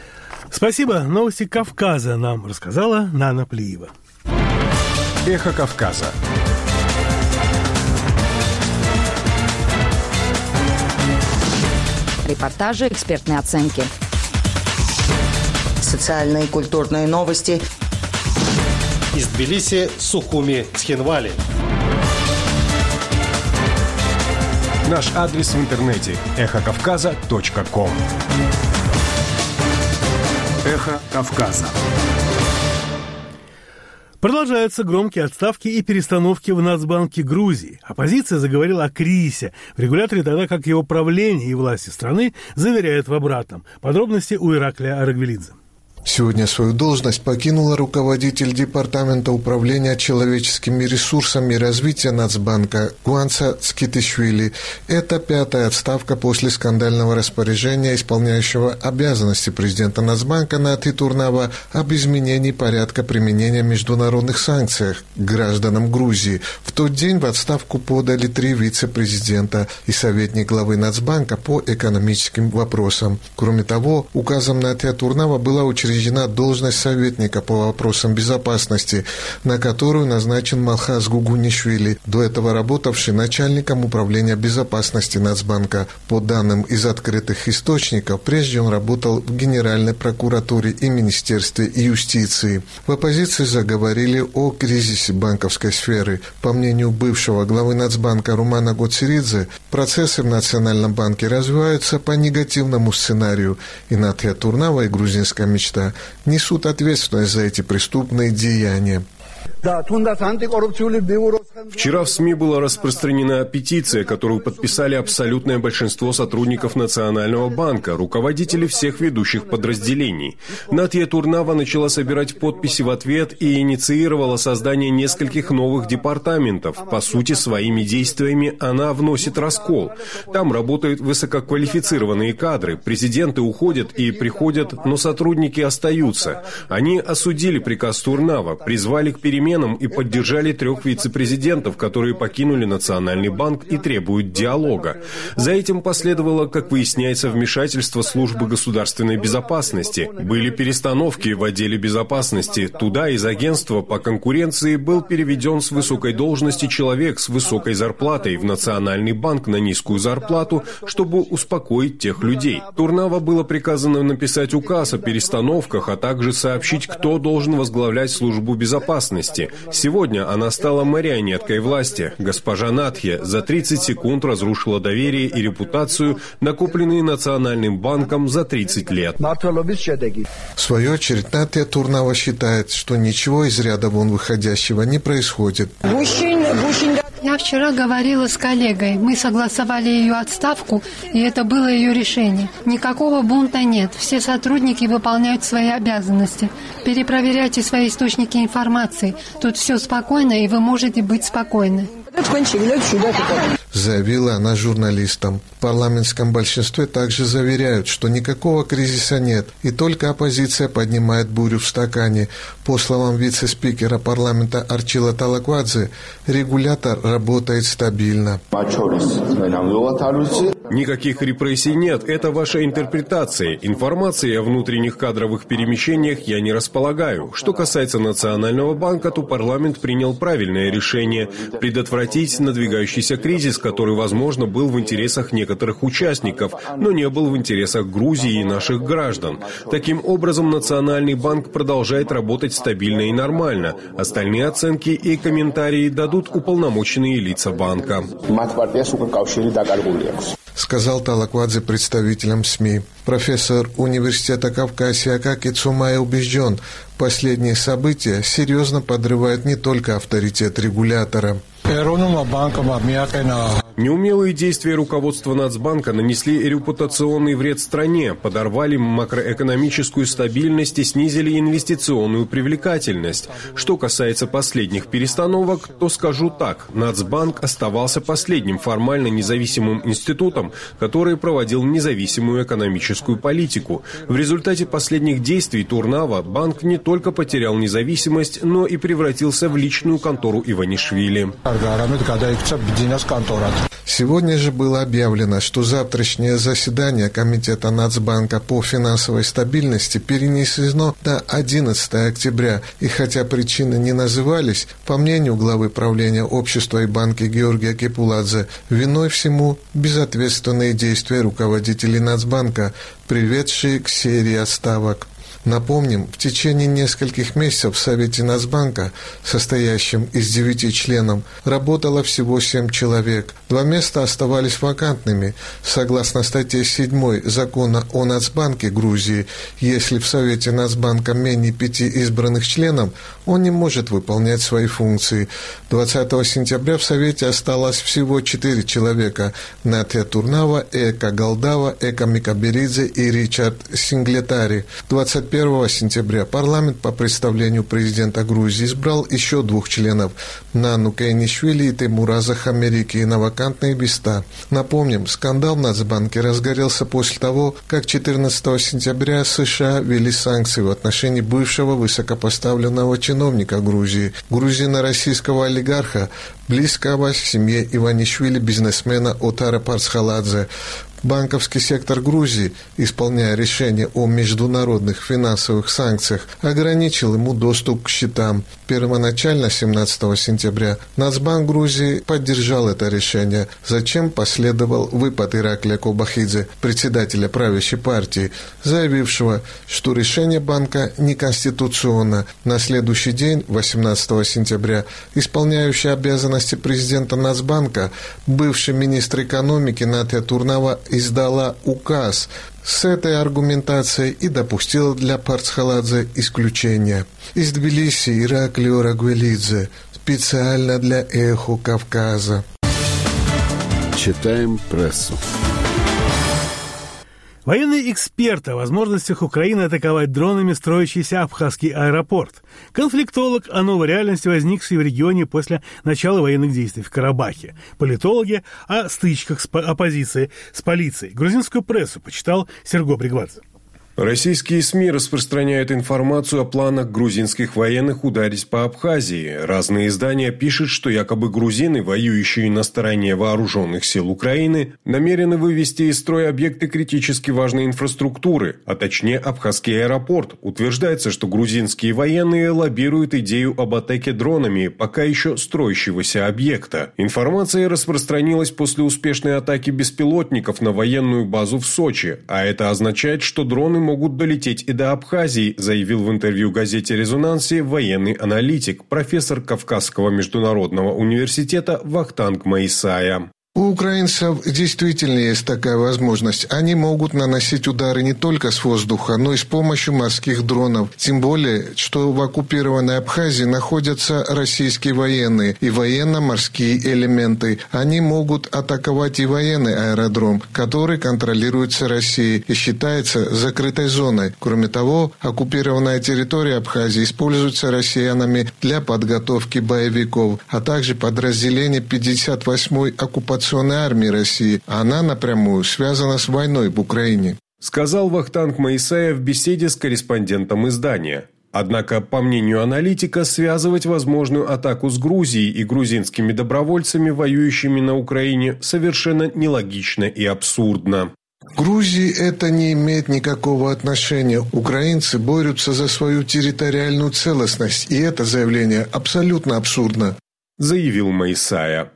Спасибо. Новости Кавказа нам рассказала Нана Плиева. Эхо Кавказа. Репортажи, экспертные оценки. Социальные и культурные новости. Из Тбилиси, Сухуми, Цхинвали. Наш адрес в интернете – эхокавказа.ком. Эхо Кавказа. Продолжаются громкие отставки и перестановки в Нацбанке Грузии. Оппозиция заговорила о кризисе в регуляторе, тогда как его правление и власти страны заверяют в обратном. Подробности у Ираклия Арагвелидзе. Сегодня свою должность покинула руководитель Департамента управления человеческими ресурсами и развития Нацбанка Гуанца Цкитишвили. Это 5-я отставка после скандального распоряжения исполняющего обязанности президента Нацбанка Натхи Турнава об изменении порядка применения международных санкций к гражданам Грузии. В тот день в отставку подали 3 вице-президента и советник главы Нацбанка по экономическим вопросам. Кроме того, указом Натхи Турнава была учреждена должность советника по вопросам безопасности, на которую назначен Малхаз Гугунишвили, до этого работавший начальником управления безопасности Нацбанка. По данным из открытых источников, прежде он работал в Генеральной прокуратуре и Министерстве юстиции. В оппозиции заговорили о кризисе банковской сферы. По мнению бывшего главы Нацбанка Румана Гоцеридзе, процессы в Национальном банке развиваются по негативному сценарию, и Натхи Турнава и грузинская мечта несут ответственность за эти преступные деяния. Вчера в СМИ была распространена петиция, которую подписали абсолютное большинство сотрудников Национального банка, руководители всех ведущих подразделений. Натхи Турнава начала собирать подписи в ответ и инициировала создание нескольких новых департаментов. По сути, своими действиями она вносит раскол. Там работают высококвалифицированные кадры, президенты уходят и приходят, но сотрудники остаются. Они осудили приказ Турнава, призвали к переменам и поддержали 3 вице-президентов, которые покинули Национальный банк и требуют диалога. За этим последовало, как выясняется, вмешательство службы государственной безопасности. Были перестановки в отделе безопасности. Туда из агентства по конкуренции был переведен с высокой должности человек с высокой зарплатой в Национальный банк на низкую зарплату, чтобы успокоить тех людей. Турнава было приказано написать указ о перестановках, а также сообщить, кто должен возглавлять службу безопасности. Сегодня она стала марионеткой власти. Госпожа Натхи за 30 секунд разрушила доверие и репутацию, накопленные Национальным банком за 30 лет. В свою очередь, Натхи Турнава считает, что ничего из ряда вон выходящего не происходит. Я вчера говорила с коллегой. Мы согласовали ее отставку, и это было ее решение. Никакого бунта нет. Все сотрудники выполняют свои обязанности. Перепроверяйте свои источники информации. Тут все спокойно, и вы можете быть спокойны. Заявила она журналистам. В парламентском большинстве также заверяют, что никакого кризиса нет, и только оппозиция поднимает бурю в стакане. По словам вице-спикера парламента Арчила Талаквадзе, регулятор работает стабильно. Никаких репрессий нет, это ваша интерпретация. Информации о внутренних кадровых перемещениях я не располагаю. Что касается Национального банка, то парламент принял правильное решение – предотвратить надвигающийся кризис, который, возможно, был в интересах некоторых участников, но не был в интересах Грузии и наших граждан. Таким образом, Национальный банк продолжает работать стабильно и нормально. Остальные оценки и комментарии дадут уполномоченные лица банка. Сказал Талаквадзе представителям СМИ. Профессор университета Кавказия Акаки Цумай убежден, последние события серьезно подрывают не только авторитет регулятора. Неумелые действия руководства Нацбанка нанесли репутационный вред стране, подорвали макроэкономическую стабильность и снизили инвестиционную привлекательность. Что касается последних перестановок, то скажу так. Нацбанк оставался последним формально независимым институтом, который проводил независимую экономическую политику. В результате последних действий Турнава банк не только потерял независимость, но и превратился в личную контору Иванишвили. Сегодня же было объявлено, что завтрашнее заседание Комитета Нацбанка по финансовой стабильности перенесено на 11 октября. И хотя причины не назывались, по мнению главы правления общества и банка Георгия Кепуладзе, виной всему безответственные действия руководителей Нацбанка, приведшие к серии отставок. Напомним, в течение нескольких месяцев в Совете Нацбанка, состоящем из 9 членов, работало всего 7 человек. 2 места оставались вакантными. Согласно статье 7 Закона о Нацбанке Грузии, если в Совете Нацбанка менее 5 избранных членов, он не может выполнять свои функции. 20 сентября в Совете осталось всего 4 человека – Натхи Турнава, Эка Галдава, Эка Микаберидзе и Ричард Синглетари. 25 1 сентября парламент по представлению президента Грузии избрал еще 2 членов – Нану Кейнишвили и Теймураза Хамерики на вакантные места. Напомним, скандал в Нацбанке разгорелся после того, как 14 сентября США ввели санкции в отношении бывшего высокопоставленного чиновника Грузии, грузино-российского олигарха, близкого к семье Иванишвили бизнесмена Отара Парсхаладзе. Банковский сектор Грузии, исполняя решение о международных финансовых санкциях, ограничил ему доступ к счетам. Первоначально, 17 сентября, Нацбанк Грузии поддержал это решение, зачем последовал выпад Ираклия Кобахидзе, председателя правящей партии, заявившего, что решение банка неконституционно. На следующий день, 18 сентября, исполняющий обязанности президента Нацбанка, бывший министр экономики Натя Турнава, издала указ с этой аргументацией и допустила для Парсхаладзе исключение. Из Тбилиси Ираклио Рагвелидзе, специально для «Эхо Кавказа». Читаем прессу. Военный эксперт о возможностях Украины атаковать дронами строящийся Абхазский аэропорт. Конфликтолог о новой реальности, возникшей в регионе после начала военных действий в Карабахе. Политологи о стычках с оппозицией с полицией. Грузинскую прессу почитал Серго Бригвадзе. Российские СМИ распространяют информацию о планах грузинских военных ударить по Абхазии. Разные издания пишут, что якобы грузины, воюющие на стороне вооруженных сил Украины, намерены вывести из строя объекты критически важной инфраструктуры, а точнее Абхазский аэропорт. Утверждается, что грузинские военные лоббируют идею об атаке дронами пока еще строящегося объекта. Информация распространилась после успешной атаки беспилотников на военную базу в Сочи, а это означает, что дроны могут долететь и до Абхазии, заявил в интервью газете «Резонансе» военный аналитик, профессор Кавказского международного университета Вахтанг Маисая. У украинцев действительно есть такая возможность. Они могут наносить удары не только с воздуха, но и с помощью морских дронов. Тем более, что в оккупированной Абхазии находятся российские военные и военно-морские элементы. Они могут атаковать и военный аэродром, который контролируется Россией и считается закрытой зоной. Кроме того, оккупированная территория Абхазии используется россиянами для подготовки боевиков, а также подразделения 58-й оккупационной армии России. Она напрямую связана с войной в Украине. Сказал Вахтанг Маисая в беседе с корреспондентом издания. Однако, по мнению аналитика, связывать возможную атаку с Грузией и грузинскими добровольцами, воюющими на Украине, совершенно нелогично и абсурдно. К Грузии это не имеет никакого отношения. Украинцы борются за свою территориальную целостность, и это заявление абсолютно абсурдно, заявил Маисая.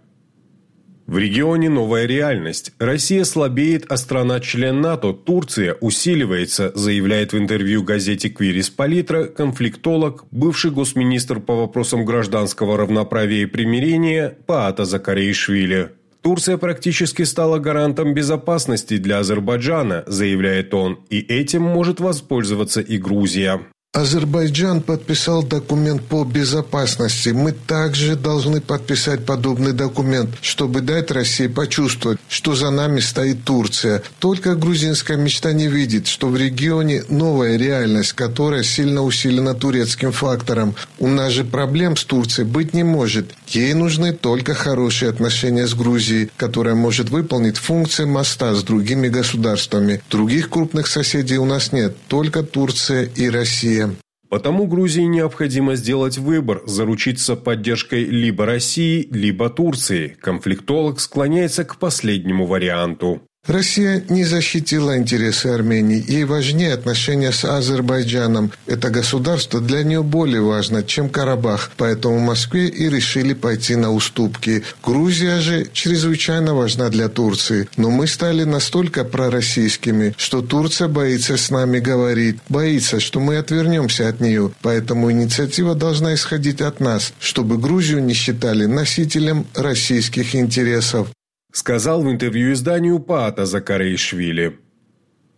В регионе новая реальность. Россия слабеет, а страна-член НАТО, Турция, усиливается, заявляет в интервью газете «Квирис Политра» конфликтолог, бывший госминистр по вопросам гражданского равноправия и примирения Паата Закареишвили. Турция практически стала гарантом безопасности для Азербайджана, заявляет он, и этим может воспользоваться и Грузия. Азербайджан подписал документ по безопасности. Мы также должны подписать подобный документ, чтобы дать России почувствовать, что за нами стоит Турция. Только грузинская мечта не видит, что в регионе новая реальность, которая сильно усилена турецким фактором. У нас же проблем с Турцией быть не может. Ей нужны только хорошие отношения с Грузией, которая может выполнить функции моста с другими государствами. Других крупных соседей у нас нет, только Турция и Россия. Потому Грузии необходимо сделать выбор, заручиться поддержкой либо России, либо Турции. Конфликтолог склоняется к последнему варианту. Россия не защитила интересы Армении. Ей важнее отношения с Азербайджаном. Это государство для нее более важно, чем Карабах. Поэтому в Москве и решили пойти на уступки. Грузия же чрезвычайно важна для Турции. Но мы стали настолько пророссийскими, что Турция боится с нами говорить. Боится, что мы отвернемся от нее. Поэтому инициатива должна исходить от нас, чтобы Грузию не считали носителем российских интересов. Сказал в интервью изданию Паата Закареишвили.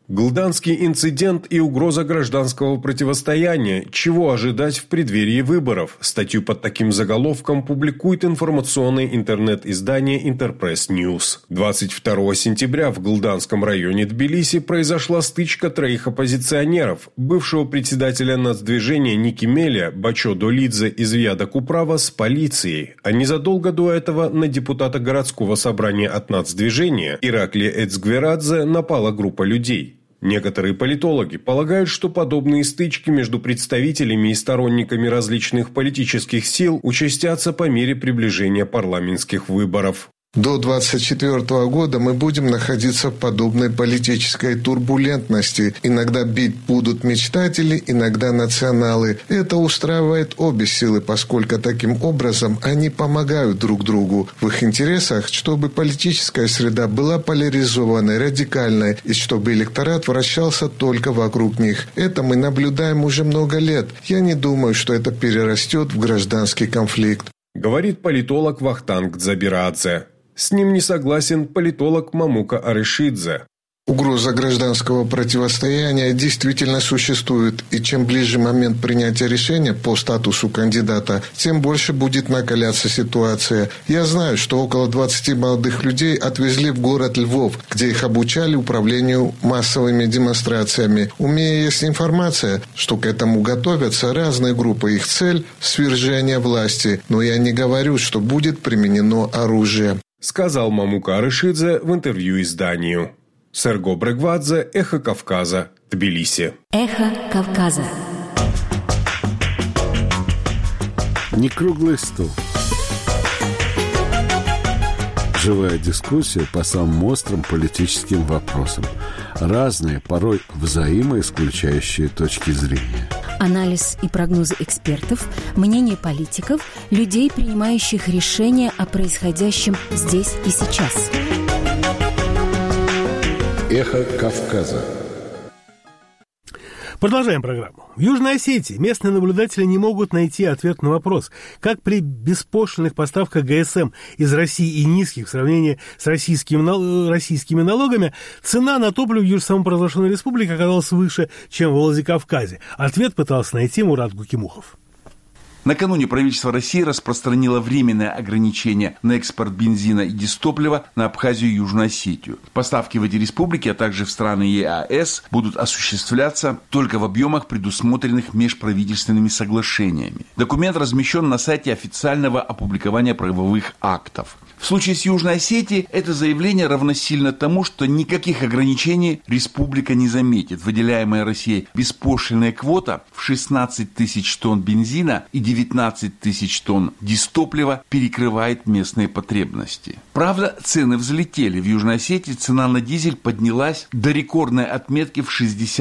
Гылданский инцидент и угроза гражданского противостояния. Чего ожидать в преддверии выборов? Статью под таким заголовком публикует информационное интернет-издание Интерпресс Ньюс. 22 сентября в Гылданском районе Тбилиси произошла стычка троих оппозиционеров, бывшего председателя нацдвижения Ники Меля Бачо Долидзе из Вияда Куправа с полицией, а незадолго до этого на депутата городского собрания от нацдвижения Ираклия Эцгверадзе напала группа людей. Некоторые политологи полагают, что подобные стычки между представителями и сторонниками различных политических сил участятся по мере приближения парламентских выборов. До 2024 года мы будем находиться в подобной политической турбулентности. Иногда бить будут мечтатели, иногда националы. Это устраивает обе силы, поскольку таким образом они помогают друг другу. В их интересах, чтобы политическая среда была поляризованной, радикальной, и чтобы электорат вращался только вокруг них. Это мы наблюдаем уже много лет. Я не думаю, что это перерастет в гражданский конфликт. Говорит политолог Вахтанг Дзабирадзе. С ним не согласен политолог Мамука Арышидзе. Угроза гражданского противостояния действительно существует, и чем ближе момент принятия решения по статусу кандидата, тем больше будет накаляться ситуация. Я знаю, что около 20 молодых людей отвезли в город Львов, где их обучали управлению массовыми демонстрациями. У меня есть информация, что к этому готовятся разные группы. Их цель – свержение власти, но я не говорю, что будет применено оружие. Сказал Мамука Арышидзе в интервью изданию. Серго Брегвадзе, Эхо Кавказа, Тбилиси. Эхо Кавказа. Не круглый стол. Живая дискуссия по самым острым политическим вопросам. Разные, порой взаимоисключающие точки зрения. Анализ и прогнозы экспертов, мнения политиков, людей, принимающих решения о происходящем здесь и сейчас. Эхо Кавказа. Продолжаем программу. В Южной Осетии местные наблюдатели не могут найти ответ на вопрос, как при беспошлинных поставках ГСМ из России и низких в сравнении с российскими налогами цена на топливо в Южно-Самопровозглашенной республике оказалась выше, чем в Владикавказе. Ответ пытался найти Мурат Гукимухов. Накануне правительство России распространило временное ограничение на экспорт бензина и дистоплива на Абхазию и Южную Осетию. Поставки в эти республики, а также в страны ЕАЭС будут осуществляться только в объемах, предусмотренных межправительственными соглашениями. Документ размещен на сайте официального опубликования правовых актов. В случае с Южной Осетией это заявление равносильно тому, что никаких ограничений республика не заметит. Выделяемая Россией беспошлинная квота в 16 тысяч тонн бензина и 19 тысяч тонн дистоплива перекрывает местные потребности. Правда, цены взлетели. В Южной Осетии цена на дизель поднялась до рекордной отметки в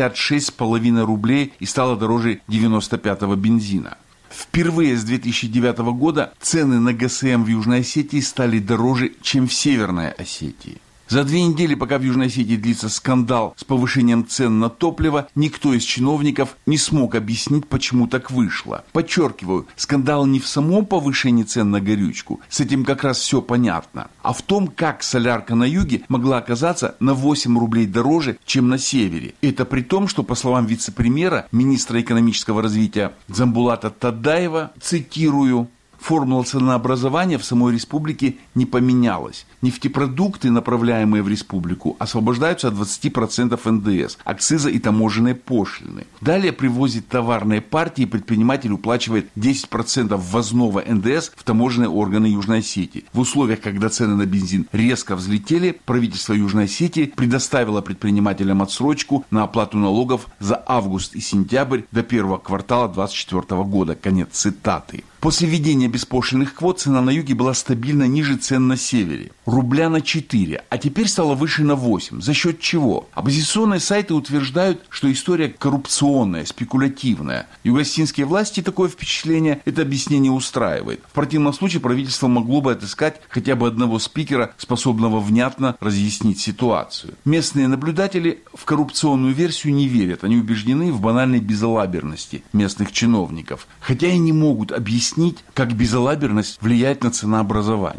66,5 рублей и стала дороже 95-го бензина. Впервые с 2009 года цены на ГСМ в Южной Осетии стали дороже, чем в Северной Осетии. За 2 недели, пока в Южной Осетии длится скандал с повышением цен на топливо, никто из чиновников не смог объяснить, почему так вышло. Подчеркиваю, скандал не в самом повышении цен на горючку, с этим как раз все понятно, а в том, как солярка на юге могла оказаться на 8 рублей дороже, чем на севере. Это при том, что, по словам вице-премьера, министра экономического развития Дзамбулата Тадаева, цитирую, формула ценообразования в самой республике не поменялась. Нефтепродукты, направляемые в республику, освобождаются от 20% НДС, акциза и таможенной пошлины. Далее при ввозе товарной партии предприниматель уплачивает 10% ввозного НДС в таможенные органы Южной Осетии. В условиях, когда цены на бензин резко взлетели, правительство Южной Осетии предоставило предпринимателям отсрочку на оплату налогов за август и сентябрь до первого квартала 2024 года. Конец цитаты. После введения беспошлинных квот цена на юге была стабильно ниже цен на севере. Рубля на 4, а теперь стала выше на 8. За счет чего? Оппозиционные сайты утверждают, что история коррупционная, спекулятивная. Югосинские власти такое впечатление, это объяснение устраивает. В противном случае правительство могло бы отыскать хотя бы одного спикера, способного внятно разъяснить ситуацию. Местные наблюдатели в коррупционную версию не верят. Они убеждены в банальной безалаберности местных чиновников. Хотя и не могут объяснить, как безалаберность влияет на ценообразование.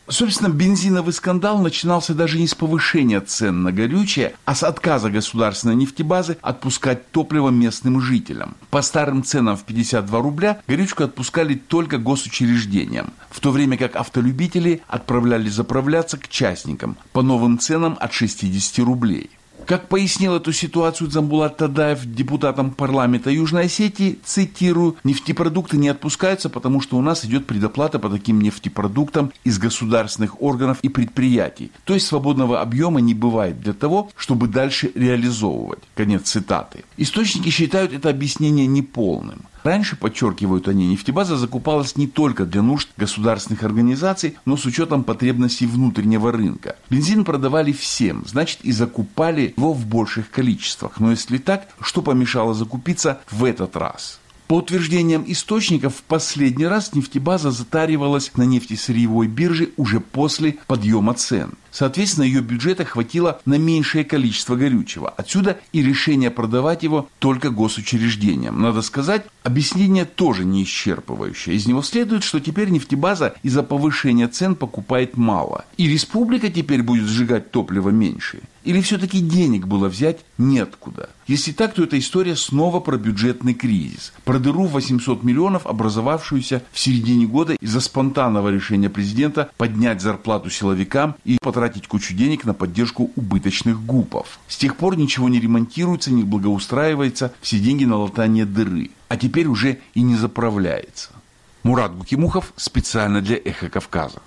Собственно, бензиновый скандал начинался даже не с повышения цен на горючее, а с отказа государственной нефтебазы отпускать топливо местным жителям. По старым ценам в 52 рубля горючку отпускали только госучреждениям, в то время как автолюбители отправляли заправляться к частникам по новым ценам от 60 рублей. Как пояснил эту ситуацию Дзамбулат Тадаев депутатам парламента Южной Осетии, цитирую, «Нефтепродукты не отпускаются, потому что у нас идет предоплата по таким нефтепродуктам из государственных органов и предприятий. То есть свободного объема не бывает для того, чтобы дальше реализовывать». Конец цитаты. Источники считают это объяснение неполным. Раньше, подчеркивают они, нефтебаза закупалась не только для нужд государственных организаций, но с учетом потребностей внутреннего рынка. Бензин продавали всем, значит и закупали его в больших количествах. Но если так, что помешало закупиться в этот раз? По утверждениям источников, в последний раз нефтебаза затаривалась на нефтесырьевой бирже уже после подъема цен. Соответственно, ее бюджета хватило на меньшее количество горючего. Отсюда и решение продавать его только госучреждениям. Надо сказать, объяснение тоже не исчерпывающее. Из него следует, что теперь нефтебаза из-за повышения цен покупает мало. И республика теперь будет сжигать топливо меньше. Или все-таки денег было взять неоткуда? Если так, то эта история снова про бюджетный кризис. Про дыру в 800 миллионов, образовавшуюся в середине года из-за спонтанного решения президента поднять зарплату силовикам и потратить кучу денег на поддержку убыточных ГУПов. С тех пор ничего не ремонтируется, не благоустраивается, все деньги на латание дыры. А теперь уже и не заправляется. Мурат Гукимухов специально для «Эхо Кавказа».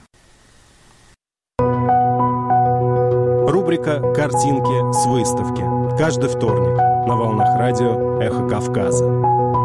Рубрика «Картинки с выставки». Каждый вторник на волнах радио «Эхо Кавказа».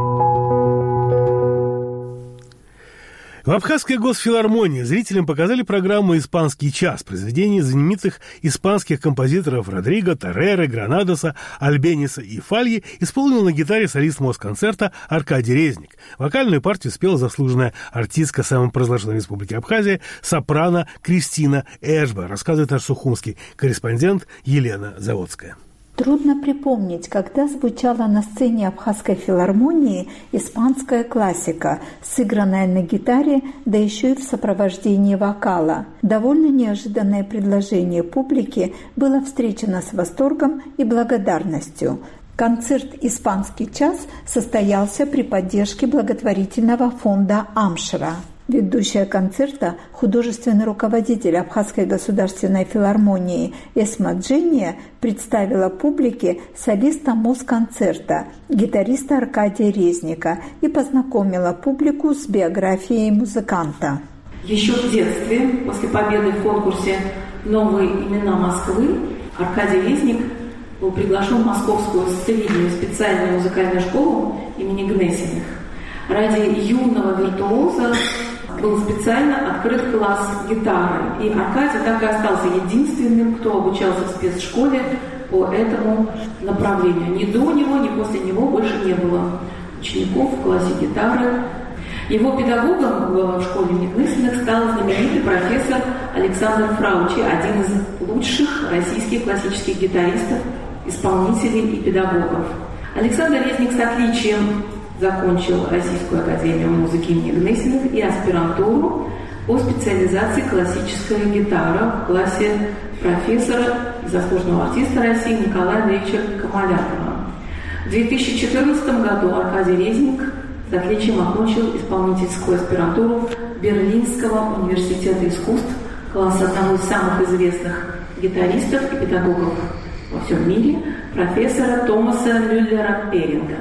В Абхазской госфилармонии зрителям показали программу «Испанский час» произведений знаменитых испанских композиторов Родриго, Терреры, Гранадоса, Альбениса и Фальи, исполнил на гитаре солист Москонцерта Аркадий Резник. Вокальную партию спела заслуженная артистка самопровозглашенной республики Абхазия сопрано Кристина Эшба, рассказывает наш сухумский корреспондент Елена Заводская. Трудно припомнить, когда звучала на сцене Абхазской филармонии испанская классика, сыгранная на гитаре, да еще и в сопровождении вокала. Довольно неожиданное предложение публики было встречено с восторгом и благодарностью. Концерт «Испанский час» состоялся при поддержке благотворительного фонда «Амшра». Ведущая концерта, художественный руководитель Абхазской государственной филармонии Эсма Джения представила публике солиста Москонцерта, гитариста Аркадия Резника и познакомила публику с биографией музыканта. Еще в детстве, после победы в конкурсе «Новые имена Москвы», Аркадий Резник был приглашен в Московскую среднюю специальную музыкальную школу имени Гнесиных. Ради юного виртуоза был специально открыт класс гитары. И Аркадий так и остался единственным, кто обучался в спецшколе по этому направлению. Ни до него, ни после него больше не было учеников в классе гитары. Его педагогом в школе Негнысиных стал знаменитый профессор Александр Фраучи, один из лучших российских классических гитаристов, исполнителей и педагогов. Александр Резник с отличием закончил Российскую академию музыки имени Гнесиных и аспирантуру по специализации классическая гитара в классе профессора и заслуженного артиста России Николая Андреевича Камалятова. В 2014 году Аркадий Резник с отличием окончил исполнительскую аспирантуру Берлинского университета искусств, класса одного из самых известных гитаристов и педагогов во всем мире, профессора Томаса Мюллера-Эринга.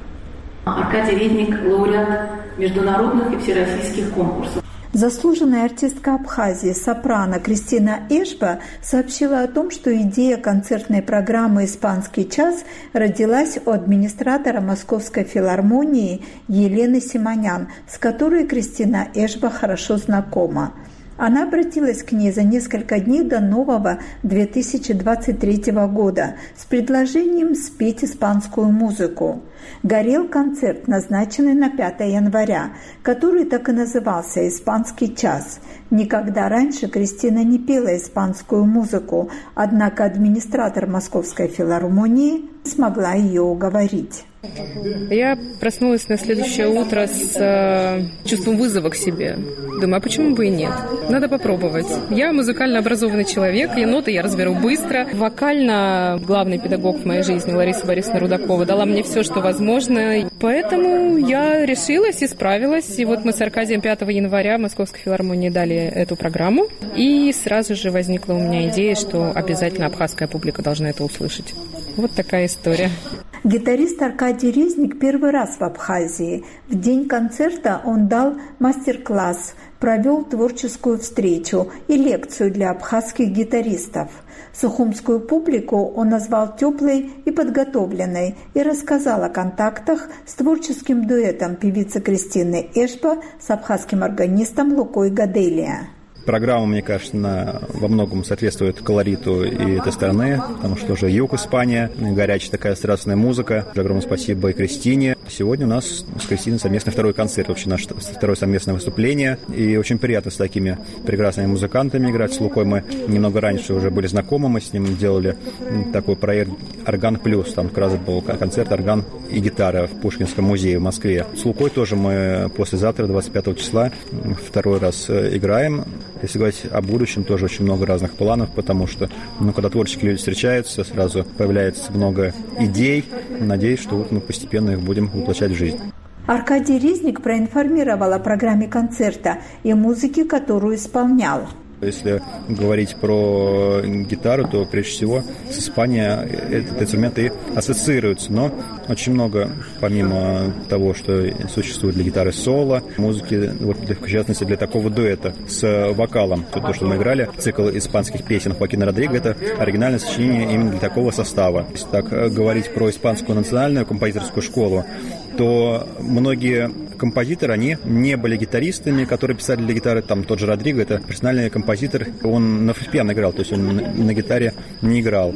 Аркадий Резник – лауреат международных и всероссийских конкурсов. Заслуженная артистка Абхазии сопрано Кристина Эшба сообщила о том, что идея концертной программы «Испанский час» родилась у администратора Московской филармонии Елены Симонян, с которой Кристина Эшба хорошо знакома. Она обратилась к ней за несколько дней до нового 2023 года с предложением спеть испанскую музыку. Горел концерт, назначенный на 5 января, который так и назывался «Испанский час». Никогда раньше Кристина не пела испанскую музыку, однако администратор Московской филармонии смогла ее уговорить. Я проснулась на следующее утро с чувством вызова к себе. Думаю, а почему бы и нет? Надо попробовать. Я музыкально образованный человек, и ноты я разберу быстро. Вокально главный педагог в моей жизни Лариса Борисовна Рудакова дала мне все, что возможно. Поэтому я решилась и справилась. И вот мы с Аркадием 5 января в Московской филармонии дали эту программу. И сразу же возникла у меня идея, что обязательно абхазская публика должна это услышать. Вот такая история. Гитарист Аркадий Резник первый раз в Абхазии. В день концерта он дал мастер-класс, провел творческую встречу и лекцию для абхазских гитаристов. Сухумскую публику он назвал теплой и подготовленной и рассказал о контактах с творческим дуэтом певицы Кристины Эшпа с абхазским органистом Лукой Гаделия. Программа, мне кажется, во многом соответствует колориту и этой страны, потому что уже юг Испания, горячая такая страстная музыка. Огромное спасибо и Кристине. Сегодня у нас с Кристиной совместный второй концерт, вообще наше второе совместное выступление. И очень приятно с такими прекрасными музыкантами играть. С Лукой мы немного раньше уже были знакомы, мы с ним делали такой проект «Орган плюс». Там как раз был концерт «Орган и гитара» в Пушкинском музее в Москве. С Лукой тоже мы послезавтра, 25 числа, второй раз играем. Если говорить о будущем, тоже очень много разных планов, потому что, когда творческие люди встречаются, сразу появляется много идей. Надеюсь, что вот мы постепенно их будем воплощать в жизнь. Аркадий Резник проинформировал о программе концерта и музыке, которую исполнял. Если говорить про гитару, то прежде всего с Испанией этот инструмент и ассоциируется. Но очень много, помимо того, что существует для гитары соло, музыки, вот, в частности, для такого дуэта с вокалом. То, что мы играли, цикл испанских песен Хоакина Родриго, это оригинальное сочинение именно для такого состава. Если так говорить про испанскую национальную композиторскую школу, то многие композиторы, они не были гитаристами, которые писали для гитары. Там тот же Родриго, это профессиональный композитор, он на фортепиано играл, то есть он на гитаре не играл.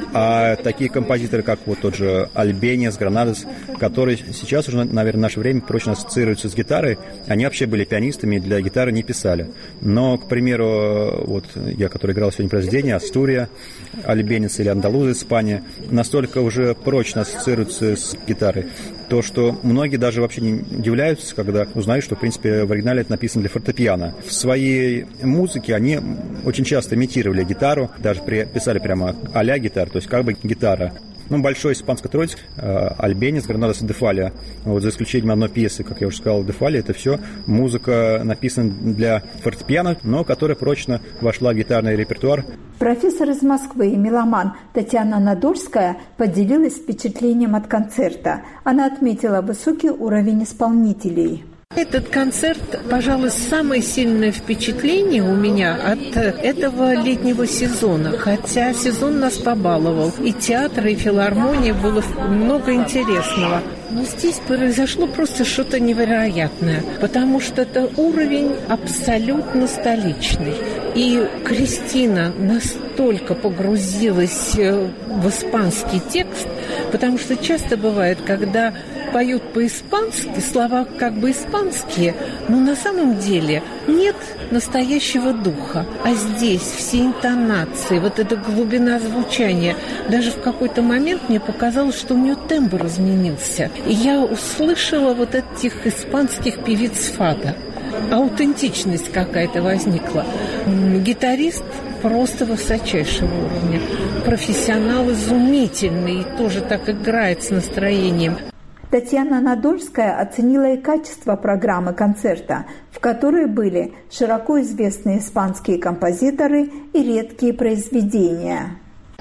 А такие композиторы, как вот тот же Альбенис, Гранадес, которые сейчас уже, наверное, в наше время прочно ассоциируются с гитарой, они вообще были пианистами, для гитары не писали. Но, к примеру, вот я, который играл сегодня произведение, Астурия, Альбенис или Андалуза, Испания, настолько уже прочно ассоциируются с гитарой, то, что многие даже вообще не удивляются, когда узнают, что, в принципе, в оригинале это написано для фортепиано. В своей музыке они очень часто имитировали гитару, даже писали прямо а-ля гитара, то есть как бы гитара. Большой испанский троиц, Альбенис, Гранадес и Дефалия. Вот, за исключением одной пьесы, как я уже сказал, Дефалия, это все музыка написана для фортепиано, но которая прочно вошла в гитарный репертуар. Профессор из Москвы и меломан Татьяна Надольская поделилась впечатлением от концерта. Она отметила высокий уровень исполнителей. Этот концерт, пожалуй, самое сильное впечатление у меня от этого летнего сезона. Хотя сезон нас побаловал. И театр, и филармония, было много интересного. Но здесь произошло просто что-то невероятное, потому что это уровень абсолютно столичный. И Кристина настолько погрузилась в испанский текст, потому что часто бывает, когда поют по-испански, слова как бы испанские, но на самом деле нет настоящего духа. А здесь все интонации, вот эта глубина звучания, даже в какой-то момент мне показалось, что у нее тембр изменился. И я услышала вот этих испанских певиц фада. Аутентичность какая-то возникла. Гитарист просто высочайшего уровня. Профессионал изумительный и тоже так играет с настроением. Татьяна Надольская оценила и качество программы концерта, в которой были широко известные испанские композиторы и редкие произведения.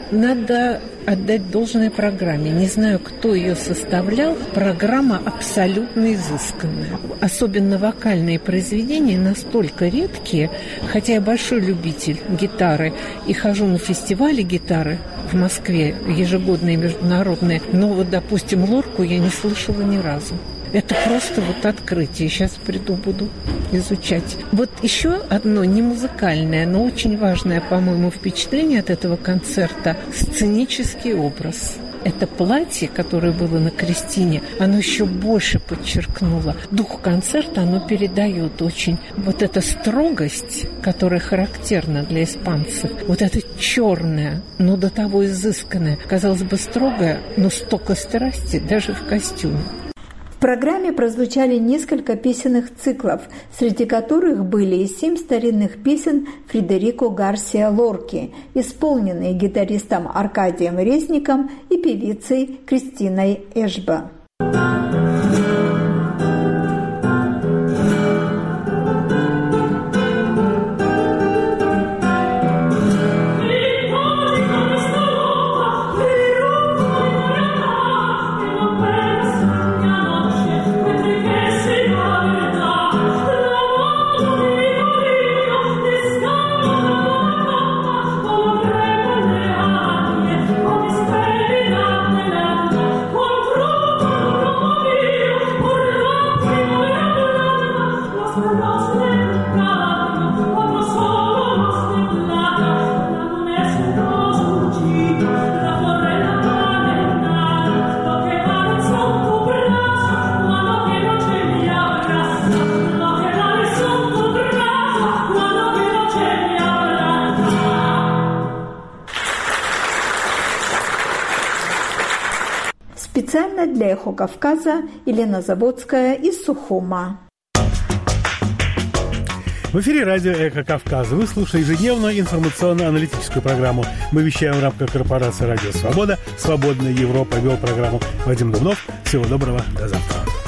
Надо отдать должное программе. Не знаю, кто ее составлял. Программа абсолютно изысканная. Особенно вокальные произведения настолько редкие, хотя я большой любитель гитары и хожу на фестивали гитары в Москве, ежегодные международные. Но вот, допустим, Лорку я не слышала ни разу. Это просто вот открытие. Сейчас приду, буду изучать. Вот еще одно не музыкальное, но очень важное, по-моему, впечатление от этого концерта – сценический образ. это платье, которое было на Кристине, оно еще больше подчеркнуло. Дух концерта, оно передает очень вот эта строгость, которая характерна для испанцев. Вот это черное, но до того изысканное. Казалось бы, строгое, но столько страсти даже в костюме. В программе прозвучали несколько песенных циклов, среди которых были и 7 старинных песен Фредерико Гарсиа Лорки, исполненные гитаристом Аркадием Резником и певицей Кристиной Эшба. Специально для «Эхо Кавказа» Елена Заводская из Сухума. В эфире радио «Эхо Кавказа». Вы слушаете ежедневную информационно-аналитическую программу. Мы вещаем в рамках корпорации «Радио Свобода». «Свободная Европа». Вел программу Вадим Дубнов. Всего доброго. До завтра.